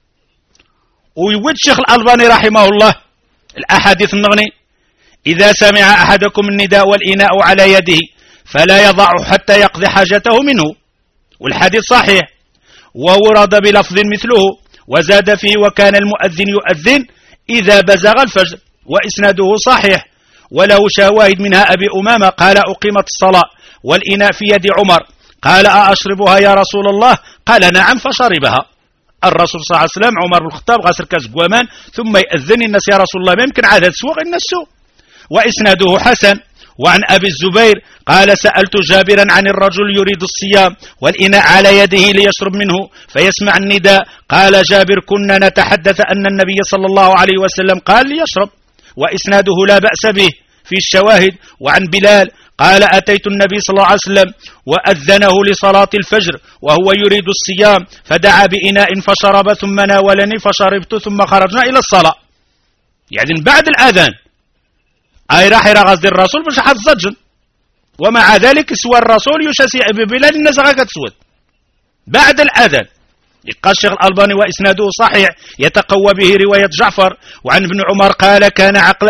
ويود الشيخ الألباني رحمه الله الأحاديث النغني إذا سمع أحدكم النداء والإناء على يده فلا يضعه حتى يقضي حاجته منه، والحديث صحيح وورد بلفظ مثله وزاد فيه وكان المؤذن يؤذن إذا بزغ الفجر، وإسناده صحيح وله شواهد منها أبي أمامة قال أقيمت الصلاة والإناء في يد عمر قال أشربها يا رسول الله قال نعم فشربها. الرسول صلى الله عليه وسلم عمر بن الخطاب غسر كاس قوامان ثم يأذن الناس يا رسول الله ما يمكن عادة سوق الناس سوق. وإسناده حسن. وعن أبي الزبير قال سألت جابرا عن الرجل يريد الصيام والإناء على يده ليشرب منه فيسمع النداء قال جابر كنا نتحدث أن النبي صلى الله عليه وسلم قال ليشرب، وإسناده لا بأس به في الشواهد. وعن بلال قال أتيت النبي صلى الله عليه وسلم وأذنه لصلاة الفجر وهو يريد الصيام فدعا بإناء فشرب ثم ناولني فشربت ثم خرجنا إلى الصلاة، يعني بعد الأذان أي راح يرغز الرسول باش حد الزجن، ومع ذلك سوى الرسول يشاسي ببلاد الناس غاكا تسود بعد الأذان. يقال الشيخ الألباني وإسناده صحيح يتقوى به رواية جعفر. وعن ابن عمر قال كان عقل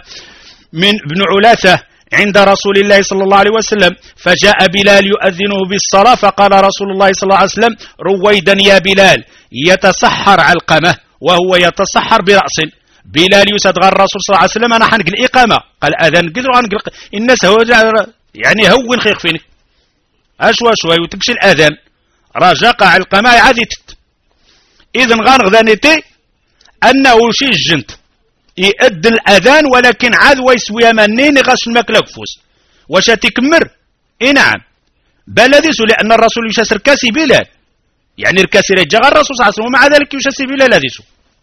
من ابن علاثة عند رسول الله صلى الله عليه وسلم فجاء بلال يؤذنه بالصلاة فقال رسول الله صلى الله عليه وسلم رويدا يا بلال يتسحر علقمة وهو يتسحر برأس. بلال يسدغ الرسول صلى الله عليه وسلم أنا حنقل الإقامة قال أذان قدروا عنقل الناس هو يعني هون خيخ فينك أشوى شوي وتكشي الأذان رجاق علقمة عادت. إذن غانغذانيتي أنه شي الجنت يؤد الأذان ولكن عاد ويسوي منين غسل الماكلة كفوس واش تكمر نعم بل هذيسو لأن الرسول يشاسر كاسي بلال يعني الكاسي رجع الرسول صلى الله عليه وسلم ومع ذلك يشاسي بلال هذيسو.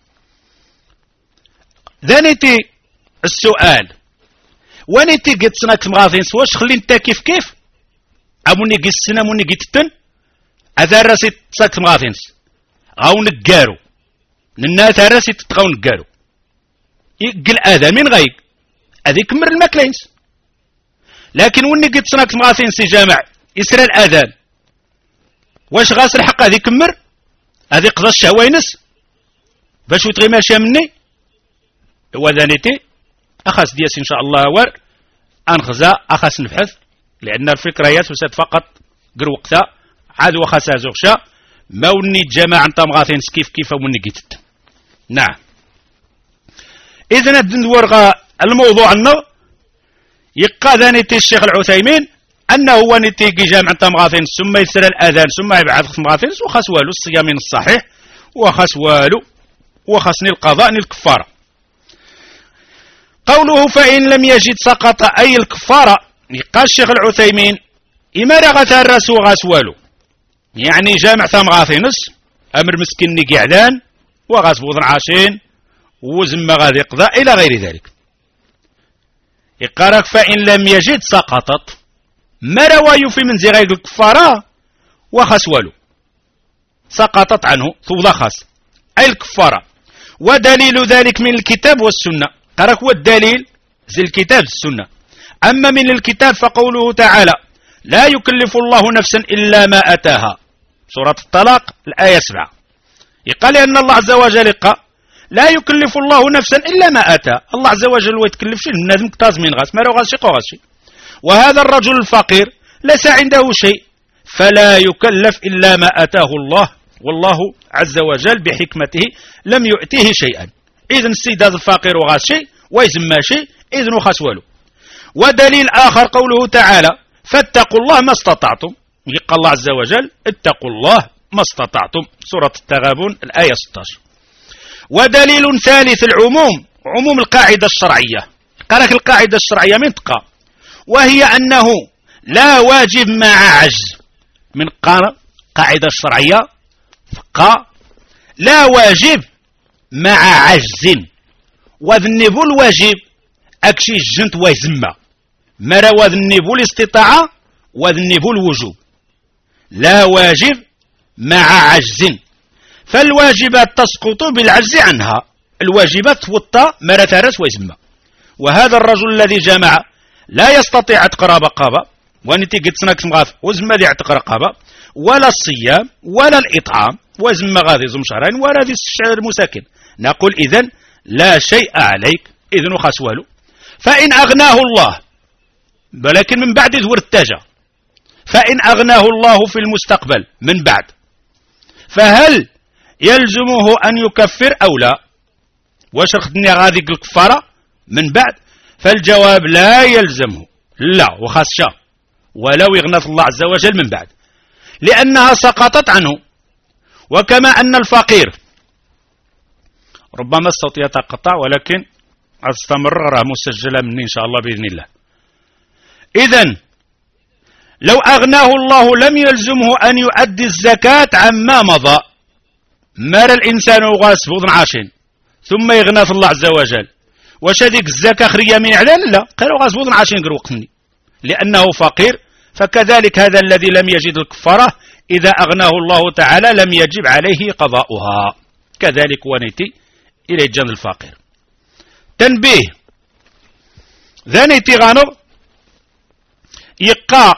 ذانيتي السؤال وانيتي قد سناك مغاثين سواش خلي انت كيف اموني قد سنة موني قد تن اذا راسي تساك مغاثين غاو نقارو لنا اذا راسي تتغاو نقارو يقل اذا من غايق اذي كمر الماكلينس. لكن واني قد سناك مغاثين سي جامع يسرى الاذان واش غاسر حق اذي كمر اذي قضى الشهوينس باش وتغي ماشيه مني وذانيتي أخاس دياس إن شاء الله ور أنخزا أخاس نبحث لأن الفكرة يسوسد فقط قر وقتا عاد وخاسا زغشا ما وني جماعة طمغاثين كيف وني قيتت. نعم إذن ندور الموضوع أنه يقى ذانيتي الشيخ العثيمين أنه هو نتيجي جامع تمغاثين ثم يسر الأذان ثم يبعث تمغاثين وخاص والو الصيام الصحيح وخاص والو وخاصني القضاء الكفارة. قوله فإن لم يجد سقط أي الكفارة، قال الشيخ العثيمين إما غثى الراس وغاس والو، يعني جامع تمغاثينس أمر مسكني قعدان وغاس بوضن عاشين وزم غادي قضاء إلى غير ذلك. يقارك فإن لم يجد سقطت ما رواي في من زغير الكفارة وخاس والو سقطت عنه ثوض خاص أي الكفارة. ودليل ذلك من الكتاب والسنة، قارك هو الدليل زي الكتاب والسنة. أما من الكتاب فقوله تعالى لا يكلف الله نفسا إلا ما أتاها، سورة الطلاق الآية 7. يقال أن الله عز وجل قال لا يكلف الله نفسا إلا ما أتى، الله عز وجل ويتكلف شيء الناس مكتازمين غاس ما غاس شيء غاس شيء. وهذا الرجل الفقير ليس عنده شيء فلا يكلف إلا ما أتاه الله، والله عز وجل بحكمته لم يؤتيه شيئا. إذن السيد هذا الفقير وغاس شيء ويزم شيء إذن خاس والو. ودليل آخر قوله تعالى فاتقوا الله ما استطعتم، يقال الله عز وجل اتقوا الله ما استطعتم، سورة التغابن الآية 16. ودليل ثالث العموم، عموم القاعدة الشرعية. قالك القاعدة الشرعية من تقى، وهي أنه لا واجب مع عجز. من قاعدة الشرعية تقى لا واجب مع عجز، وذنب الواجب أكشي الجنت ويزمى مرا وذنب الاستطاعة وذنب الوجوب. لا واجب مع عجز، فالواجبات تسقط بالعجز عنها، الواجبات توطى مرا تارس ويزمى. وهذا الرجل الذي جمع لا يستطيع عتق رقبة ونتي قد سنك مغاث وزمى ذي عتق رقبة ولا الصيام ولا الإطعام وزمى غاذي زم شهرين ولا ذي الشعر المساكن. نقول إذن لا شيء عليك إذن خاس والو. فإن أغناه الله، ولكن من بعد ذور التاجة، فإن أغناه الله في المستقبل من بعد فهل يلزمه أن يكفر أو لا؟ واش رخدني غادي الكفارة من بعد؟ فالجواب لا يلزمه، لا وخاصة ولو يغنى الله عز وجل من بعد، لأنها سقطت عنه. وكما أن الفقير ربما الصوت يتقطع ولكن أستمر راه مسجلة مني إن شاء الله بإذن الله. إذن لو أغناه الله لم يلزمه أن يؤدي الزكاة عما مضى. مر الإنسان غاس بوضن عاشين ثم يغنى في الله عز وجل، واش هذيك الزكاة خرية من إعلان؟ لا، قالوا غاس بوضن عاشين قروقني لأنه فقير. فكذلك هذا الذي لم يجد الكفارة إذا أغناه الله تعالى لم يجب عليه قضاؤها، كذلك ونيتي إلى جند الفقير. تنبيه ذانيتي غانو يقع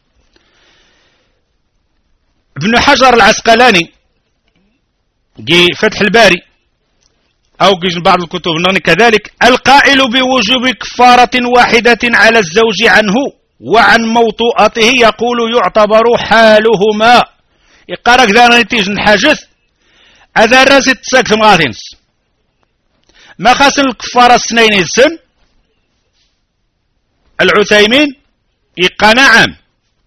ابن حجر العسقلاني جي فتح الباري أو جي بعض الكتب كذلك القائل بوجوب كفارة واحدة على الزوج عنه وعن موطوءته يقول يعتبر حالهما. يقارك ذا نتيج نحاجث هذا الراس تساكت مغاثينس ما خاص الكفارة السنين السن. العثيمين يقى نعم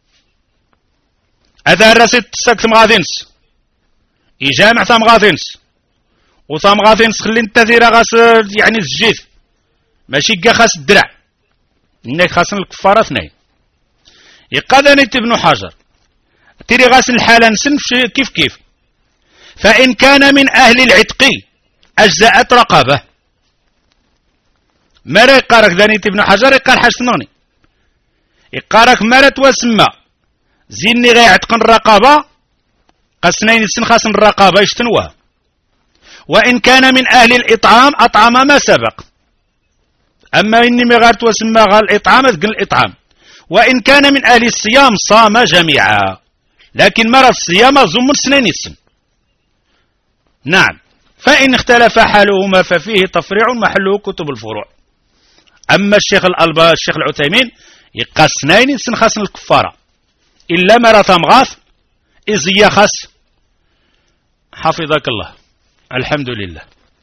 هذا الراس تساكت مغاثينس يجامع ثمغاثينس وثمغاثينس خلي انت ثيرا غاس يعني الزجيث ماشي كا خاص الدرع انك خاص الكفارة اثنين. يقى ذانيت ابن حجر تيري غاس الحالة نسن كيف كيف. فإن كان من أهل العتق أجزأت رقبة. مرة يقارك ذانيت ابن حجر يقال حسنوني يقارك مرة وسمى زيني غي عتق الرقبة قسنين السن خاص الرقبة يشتنوها. وإن كان من أهل الإطعام أطعم ما سبق. أما إني مغارت وسمى غال الإطعام أذقل الإطعام. وإن كان من أهل الصيام صام جميعا، لكن مرة الصيام زمن سنين السن. نعم. فإن اختلف حالهما ففيه تفريع محله كتب الفروع. أما الشيخ الشيخ العثيمين يقى سنين السن خاص الكفارة إلا مرة ثمغاث إزيا خاص. حفظك الله الحمد لله.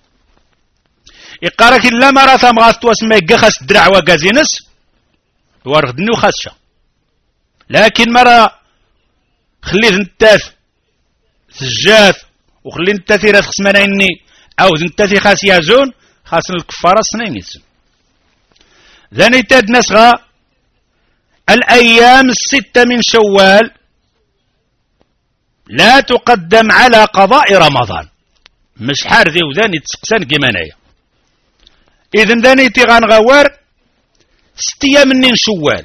يقارك إلا مرة ثمغاث توسمى يقى خاص الدرع وقازينس وارغدني وخاصة لكن مرة خليت نتاث سجاث وخليت نتاثي راس خسمانيني أو نتاثي خاس يازون خاص الكفارة سنين يتسن ذاني تاد نسغى الأيام الستة من شوال لا تقدم على قضاء رمضان مش حارثي وذاني تسقسان كيمانايا إذن ذاني تيغان غوار 6 أيام من شوال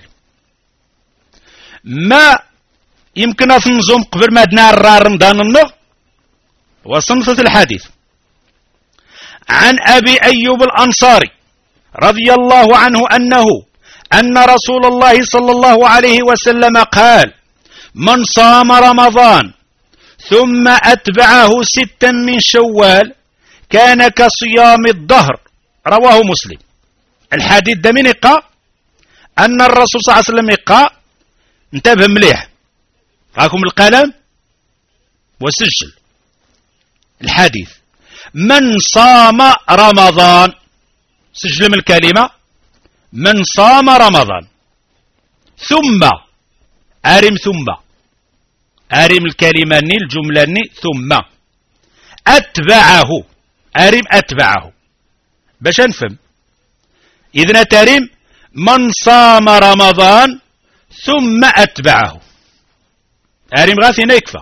ما يمكن نظم قبل ما دنا رمضان النغ وصنفة الحديث عن أبي أيوب الأنصاري رضي الله عنه أن رسول الله صلى الله عليه وسلم قال من صام رمضان ثم أتبعه 6 من شوال كان كصيام الدهر رواه مسلم. الحديث ده من يقع أن الرسول صلى الله عليه وسلم يقع انتبه مليح راكم القلم وسجل الحديث من صام رمضان سجل من الكلمة من صام رمضان ثم أرم الكلمة الجملة ثم أتبعه باش نفهم إذن ترم من صام رمضان ثم أتبعه أرم غاثنا يكفى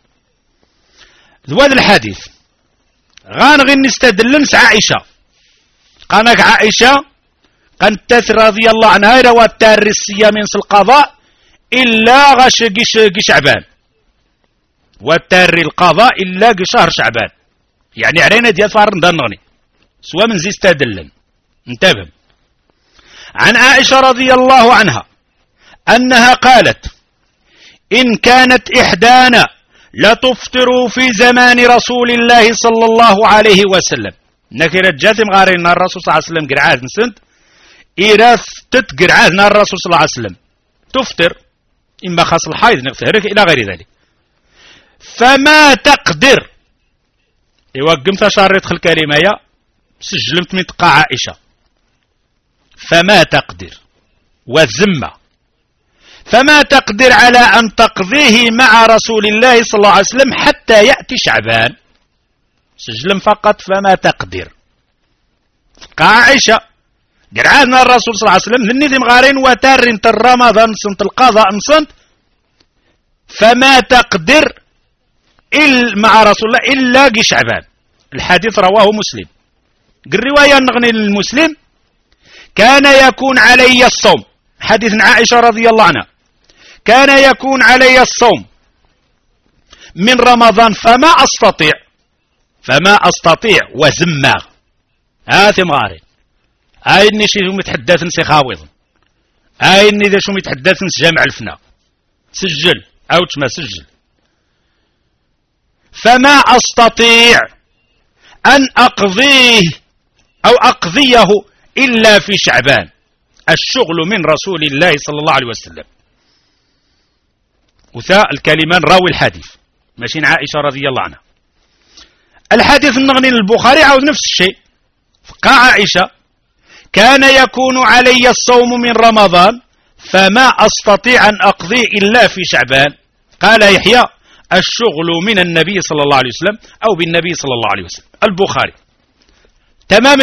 هذا الحديث غير نستدلنس عائشة قالك عائشة قنت رضي الله عنها روى التارسية من القضاء إلا غش شعبان والتاري القضاء إلا شهر شعبان يعني علينا ديال فارن دنغني سواء من زي استدلن انتبه عن عائشة رضي الله عنها أنها قالت إن كانت إحدانا لتفطر في زمان رسول الله صلى الله عليه وسلم نكرت جاتم غارين الرسول صلى الله عليه وسلم قرعاز نسنت إيراث تتقرعاز الرسول صلى الله عليه وسلم تفطر إما خاص الحيض نغتهرك إلى غير ذلك فما تقدر يوقمت شارت الكلمة يا سجلمت من تقع عائشة فما تقدر والذمة فما تقدر على أن تقضيه مع رسول الله صلى الله عليه وسلم حتى يأتي شعبان سجلم فقط فما تقدر عائشة قرعادنا الرسول صلى الله عليه وسلم ذني ذي مغارين وتارين رمضان سنت القضاء نصنت فما تقدر مع رسول الله إلا قي شعبان الحديث رواه مسلم الرواية نغني للمسلم كان يكون علي الصوم حديث عائشة رضي الله عنها كان يكون علي الصوم من رمضان فما أستطيع وزماغ هاتي مغاري اني شي متحدث نسي خاوض اني ذا شو متحدث نسي جامع الفنا سجل او تما سجل فما أستطيع أن أقضيه أو أقضيه إلا في شعبان الشغل من رسول الله صلى الله عليه وسلم وثاء الكلمان راوي الحديث ماشين عائشة رضي الله عنها الحديث النغني البخاري عاود نفس الشيء قال عائشة كان يكون علي الصوم من رمضان فما أستطيع أن أقضيه إلا في شعبان قال يحيى الشغل من النبي صلى الله عليه وسلم أو بالنبي صلى الله عليه وسلم البخاري تمام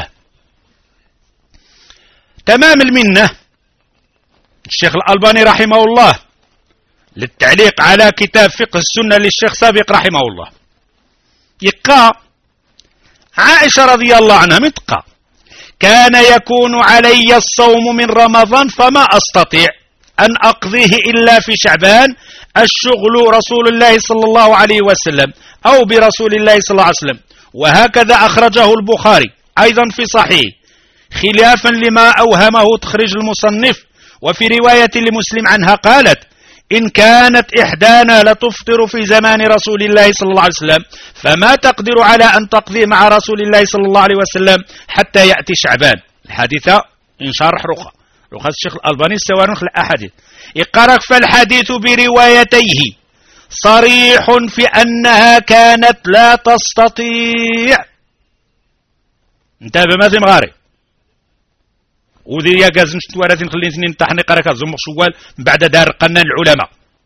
المنة الشيخ الألباني رحمه الله للتعليق على كتاب فقه السنة للشيخ سابق رحمه الله يقع عائشة رضي الله عنها متقى كان يكون علي الصوم من رمضان فما أستطيع أن أقضيه إلا في شعبان الشغل رسول الله صلى الله عليه وسلم أو برسول الله صلى الله عليه وسلم وهكذا أخرجه البخاري أيضا في صحيح خلافا لما أوهمه تخرج المصنف وفي رواية لمسلم عنها قالت إن كانت إحدانا لتفطر في زمان رسول الله صلى الله عليه وسلم فما تقدر على أن تقضي مع رسول الله صلى الله عليه وسلم حتى يأتي شعبان الحديثة إن شرح رخص الشيخ الألباني سوارن خلق أحاديث يقرأ فالحديث بروايتيه صريح في أنها كانت لا تستطيع انتبه ماذا مغاري وذي يا جازن شتواراتين خليني تحني قراك زمق شوال بعد دار قنان العلماء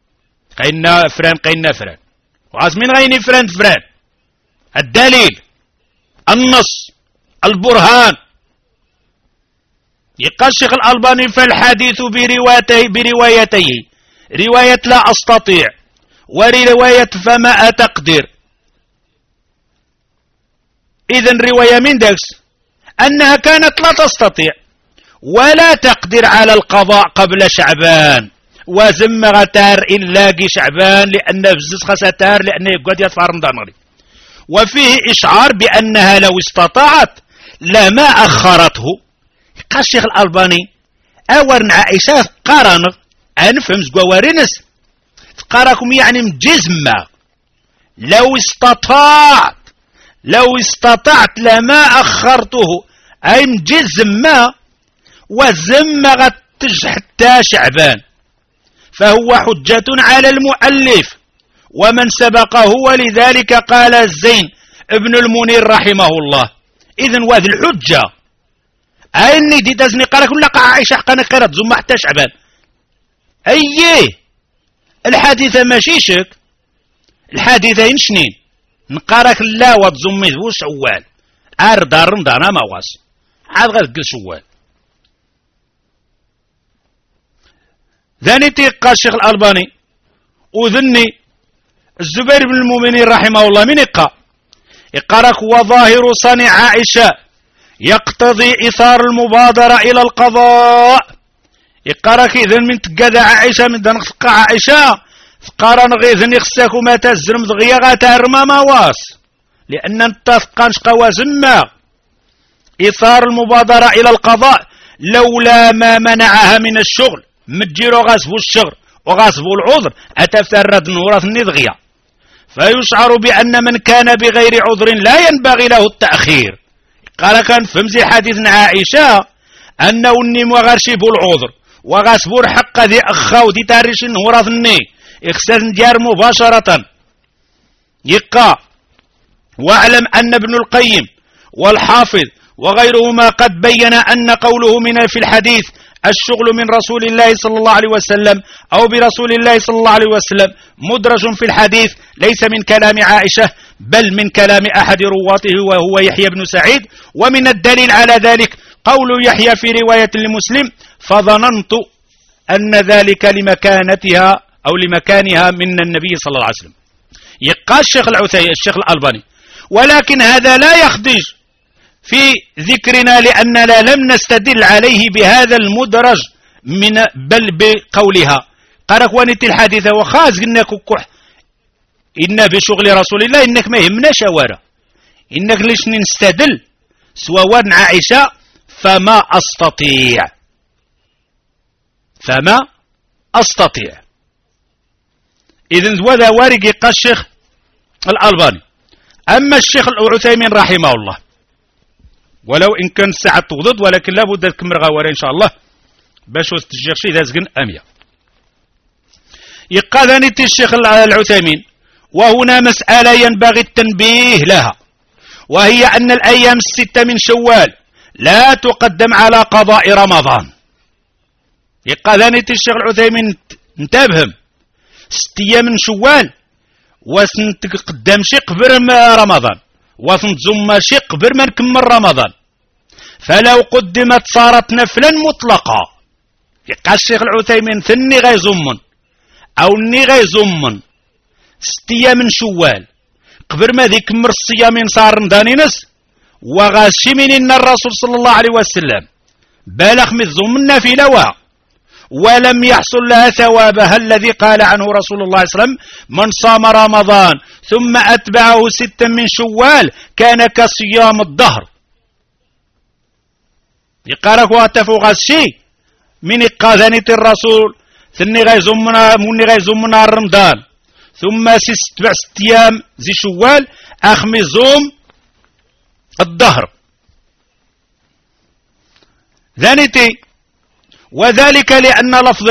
قينا فران وعازمين غيني فران الدليل النص البرهان. يقال الشيخ الألباني فالحديث بروايته رواية لا أستطيع ورواية فما أتقدر. إذن رواية من دكس أنها كانت لا تستطيع ولا تقدر على القضاء قبل شعبان وزم غتار إلاقي شعبان لأن بزز خساتار لأنه يقعد يطفى رمضان مغرب. وفيه إشعار بأنها لو استطاعت لما أخرته. قال الشيخ الألباني أورن عائشة قارن أنفهم زقوارنس قاركم يعني مجزمة لو استطعت لما أخرته أي مجزمة وزم غتج حتى شعبان. فهو حجة على المؤلف ومن سبقه ولذلك قال الزين ابن المنير رحمه الله. إذن وهذه الحجة أني دي تزني قالك لك عائشة قنا قرأت زم حتى شعبان أيه الحادثة ماشي شك الحادثة ينشنين نقارك لا وتزمي ذو شوال أردار رمضان ما واس عاد غير تقل شوال. ذاني تيقى الشيخ الألباني وذني الزبير بن المؤمنين رحمه الله من إقارك وظاهر صنع عائشة يقتضي إثار المبادرة إلى القضاء. إقارك إذن من تقاد عائشة من دنقى عائشة فقارن غيذن يخساكو ما تزرم ذغيا غاتارما ما واس لأن انت ثقانش قوازما إثار المبادرة إلى القضاء لولا ما منعها من الشغل متجيرو غاسبو الشغل وغاسبو العذر أتفرد نورة النذغية. فيشعر بأن من كان بغير عذر لا ينبغي له التأخير. قال كان فمزي حديث عائشة أنه النم وغرشبو العذر وغاسبو الحق ذي أخاو دي تاريش نورة الني إخسان ديار مباشرة. يقى واعلم أن ابن القيم والحافظ وغيرهما قد بين أن قوله من في الحديث الشغل من رسول الله صلى الله عليه وسلم أو برسول الله صلى الله عليه وسلم مدرج في الحديث ليس من كلام عائشة بل من كلام أحد رواته وهو يحيى بن سعيد. ومن الدليل على ذلك قول يحيى في رواية لمسلم فظننت أن ذلك لمكانتها أو لمكانها من النبي صلى الله عليه وسلم. يقال الشيخ الألباني ولكن هذا لا يخدج في ذكرنا لأننا لم نستدل عليه بهذا المدرج من بل بقولها قالك وانت الحديثة وخاز إنك كح إن بشغل رسول الله إنك ما يهمنا شوارع إنك ليش نستدل سواء عائشة فما أستطيع. إذن وذا وارق يقى الشيخ الألباني. أما الشيخ العثيمين رحمه الله ولو إن كان الساعة تغضض ولكن لابد تكمل غواري إن شاء الله باش وستجيغ شي ذا زقن أمية. يقى ذانيتي الشيخ العثيمين وهنا مسألة ينبغي التنبيه لها وهي أن الأيام الستة من شوال لا تقدم على قضاء رمضان. يقى ذانيتي الشيخ العثيمين انتبهم 6 أيام من شوال وسنتقدم شي قبل رمضان وسنتزم شي قبل ما نكمل رمضان فلو قدمت صارت نفلا مطلقا. يقى الشيخ العثيمين ثني غيزمن أو ني غيزمن 6 أيام من شوال قبل ما ذيك مر الصيام صار رمضان نس وغاشي من الرسول صلى الله عليه وسلم بالغ مزمنا في لوا ولم يحصل لها ثوابها الذي قال عنه رسول الله صلى الله عليه وسلم من صام رمضان ثم أتبعه 6 من شوال كان كصيام الدهر. يقارك واتفوق الشيء من إقاذنة الرسول ثني غيزمنا رمضان ثم 6 أيام زي شوال أخمزوم الدهر ذانيتي. وذلك لأن لفظ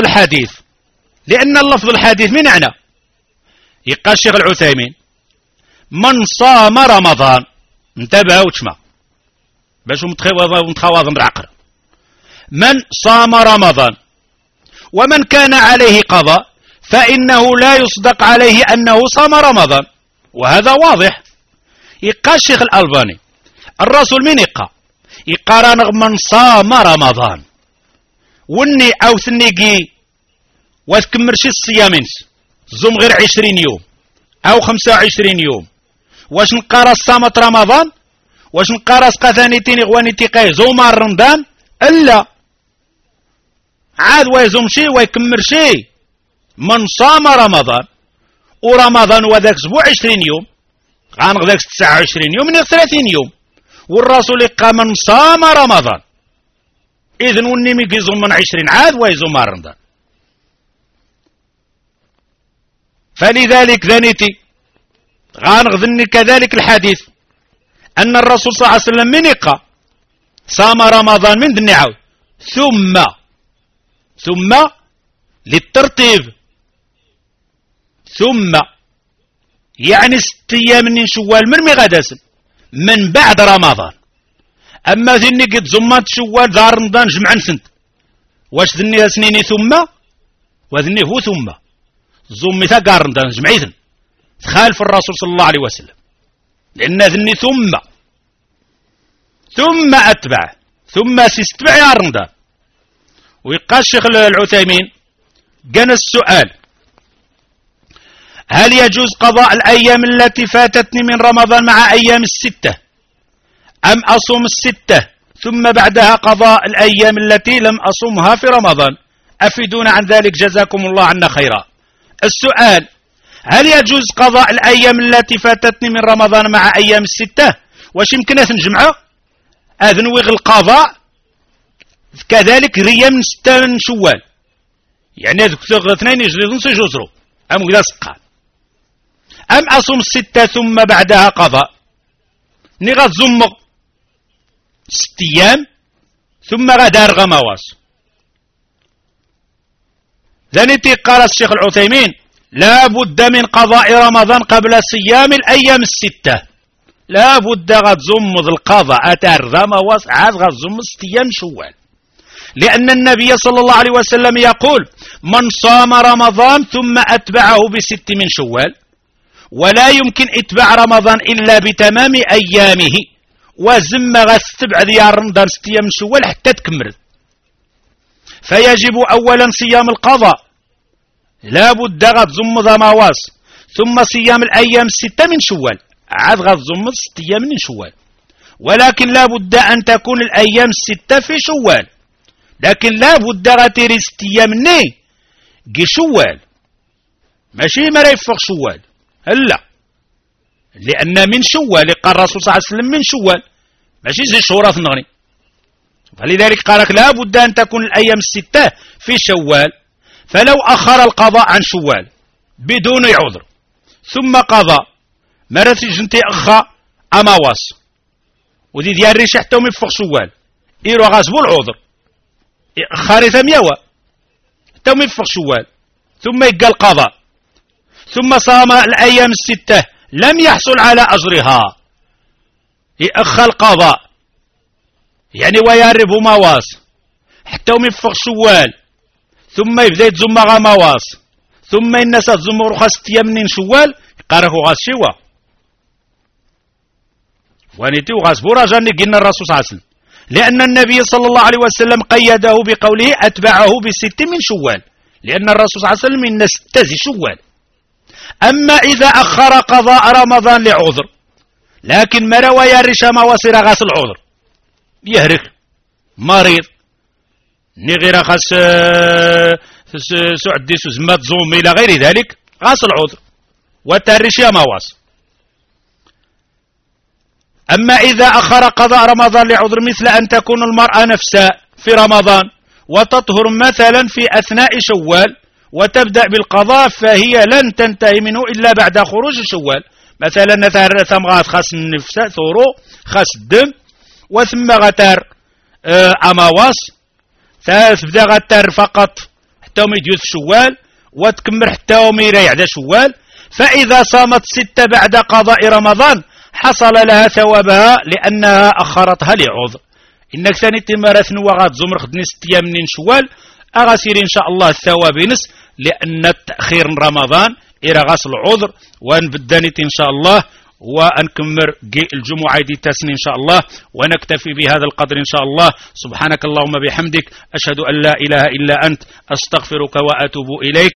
الحديث من معنى يقال الشيخ العثيمين من صام رمضان انتبهوا وتشمع باش متخواض بالعقل من صام رمضان. ومن كان عليه قضاء فإنه لا يصدق عليه أنه صام رمضان، وهذا واضح. يقى الشيخ الألباني الرسول من يقى رانغ من صام رمضان وني أو ثنيقي وتكمرش الصيامين زوم غير 20 يوم أو 25 يوم، واش نقارس صامت رمضان، واش نقارس قثاني تيني غواني تيقاي زوما رمضان، إلا عاد ويزوم شي ويكمر شي. من صام رمضان، ورمضان وذاك اسبوع 20 يوم، غانغ ذاك 29 يوم من 30 يوم، والرسول قال من صام رمضان. إذن ونمي يزوم من 20 عاد ويزوم رمضان. فلذلك ذنيتي غانغ كذلك الحديث أن الرسول صلى الله عليه وسلم من صام رمضان من ذني عاود ثم للترتيب، ثم يعني 6 أيام من شوال من مغادسن من بعد رمضان. أما ذني قد زمات شوال دار رمضان جمعا سنت، واش ذني سنيني ثم وذني هو ثم زمي ثقار رمضان جمعيثن تخالف الرسول صلى الله عليه وسلم، لأن ذني ثم أتبع ثم سيستبع يا رمضان. ويقال الشيخ العثيمين قال السؤال: هل يجوز قضاء الأيام التي فاتتني من رمضان مع أيام الستة، أم أصوم الستة ثم بعدها قضاء الأيام التي لم أصومها في رمضان؟ أفيدونا عن ذلك جزاكم الله عنا خيرا. السؤال: هل يجوز قضاء الأيام التي فاتتني من رمضان مع أيام الستة؟ واش يمكن نجمعها أذنوغ القضاء كذلك ريا من 6 من شوال، يعني هذوك 2 يجري سيجوزرو أم كذا سقال، أم أصوم 6 ثم بعدها قضاء ني غتزمغ 6 أيام ثم غدار غمواس. ذنيتي قال الشيخ العثيمين: لا بد من قضاء رمضان قبل صيام الأيام الستة، لا بد غتزمض القضاء أتار غمواس عاد غتزمض 6 أيام شوال، لأن النبي صلى الله عليه وسلم يقول: من صام رمضان ثم أتبعه ب6 من شوال، ولا يمكن إتباع رمضان إلا بتمام أيامه، وزم غستبع ديال رمضان 6 أيام من شوال حتى تكمل. فيجب أولا صيام القضاء، لا بد غتزمض مواس، ثم صيام الأيام 6 من شوال عاد غتزمض 6 أيام من شوال، ولكن لا بد أن تكون الأيام 6 في شوال، لكن لا بد غتيري 6 أيام مني كي شوال، ماشي ما يفوق شوال، لا، لأن من شوال قال الرسول صلى الله عليه وسلم من شوال ماشي زي شهور في النغني. فلذلك قال لك لا بد أن تكون الأيام 6 في شوال. فلو أخر القضاء عن شوال بدون عذر ثم قضى مرة جنتي أخا أماواس ودي ديال ريش حتى يفوق شوال إيرو غازبو العذر خاري ثميوة حتى يفوق شوال ثم يقى القضاء ثم صام الأيام 6 لم يحصل على أجرها، يأخى القضاء يعني ويارب مواس حتى يفوق شوال، ثم يبدا يتزم غمواس، ثم الناس تزم رخص 6 أيام من شوال قارخو غاس شوا وانيتي وغاس براجاني قلنا الرسول صلى الله عليه وسلم، لأن النبي صلى الله عليه وسلم قيده بقوله أتبعه ب6 من شوال، لأن الرسول صلى الله عليه وسلم الناس 6 شوال. أما إذا أخر قضاء رمضان لعذر، لكن ما روى يرش ما وصل غاس العذر يهرك مريض نغير خاص سعدي سزمات زوم إلى غير ذلك غاس العذر وترش ما وصل. أما إذا أخر قضاء رمضان لعذر مثل أن تكون المرأة نفسها في رمضان وتطهر مثلا في أثناء شوال وتبدأ بالقضاء، فهي لن تنتهي منه إلا بعد خروج شوال. مثلا ثم غات خاص النفس ثورو خاص الدم وثم غتار أماواس تبدأ غتار فقط حتى يديوث شوال وتكمل حتى يريح ذا شوال. فإذا صامت 6 بعد قضاء رمضان حصل لها ثوابها لأنها أخرتها لعذر. إنك ثاني تمارث نواغات زمر خدني 6 أيام من شوال أغاسير إن شاء الله الثواب نس لأن التأخير رمضان إلى غسل العذر وأنبدانت إن شاء الله وأنكمر الجمعة دي تسن إن شاء الله ونكتفي بهذا القدر إن شاء الله. سبحانك اللهم بحمدك أشهد أن لا إله إلا أنت أستغفرك وأتوب إليك.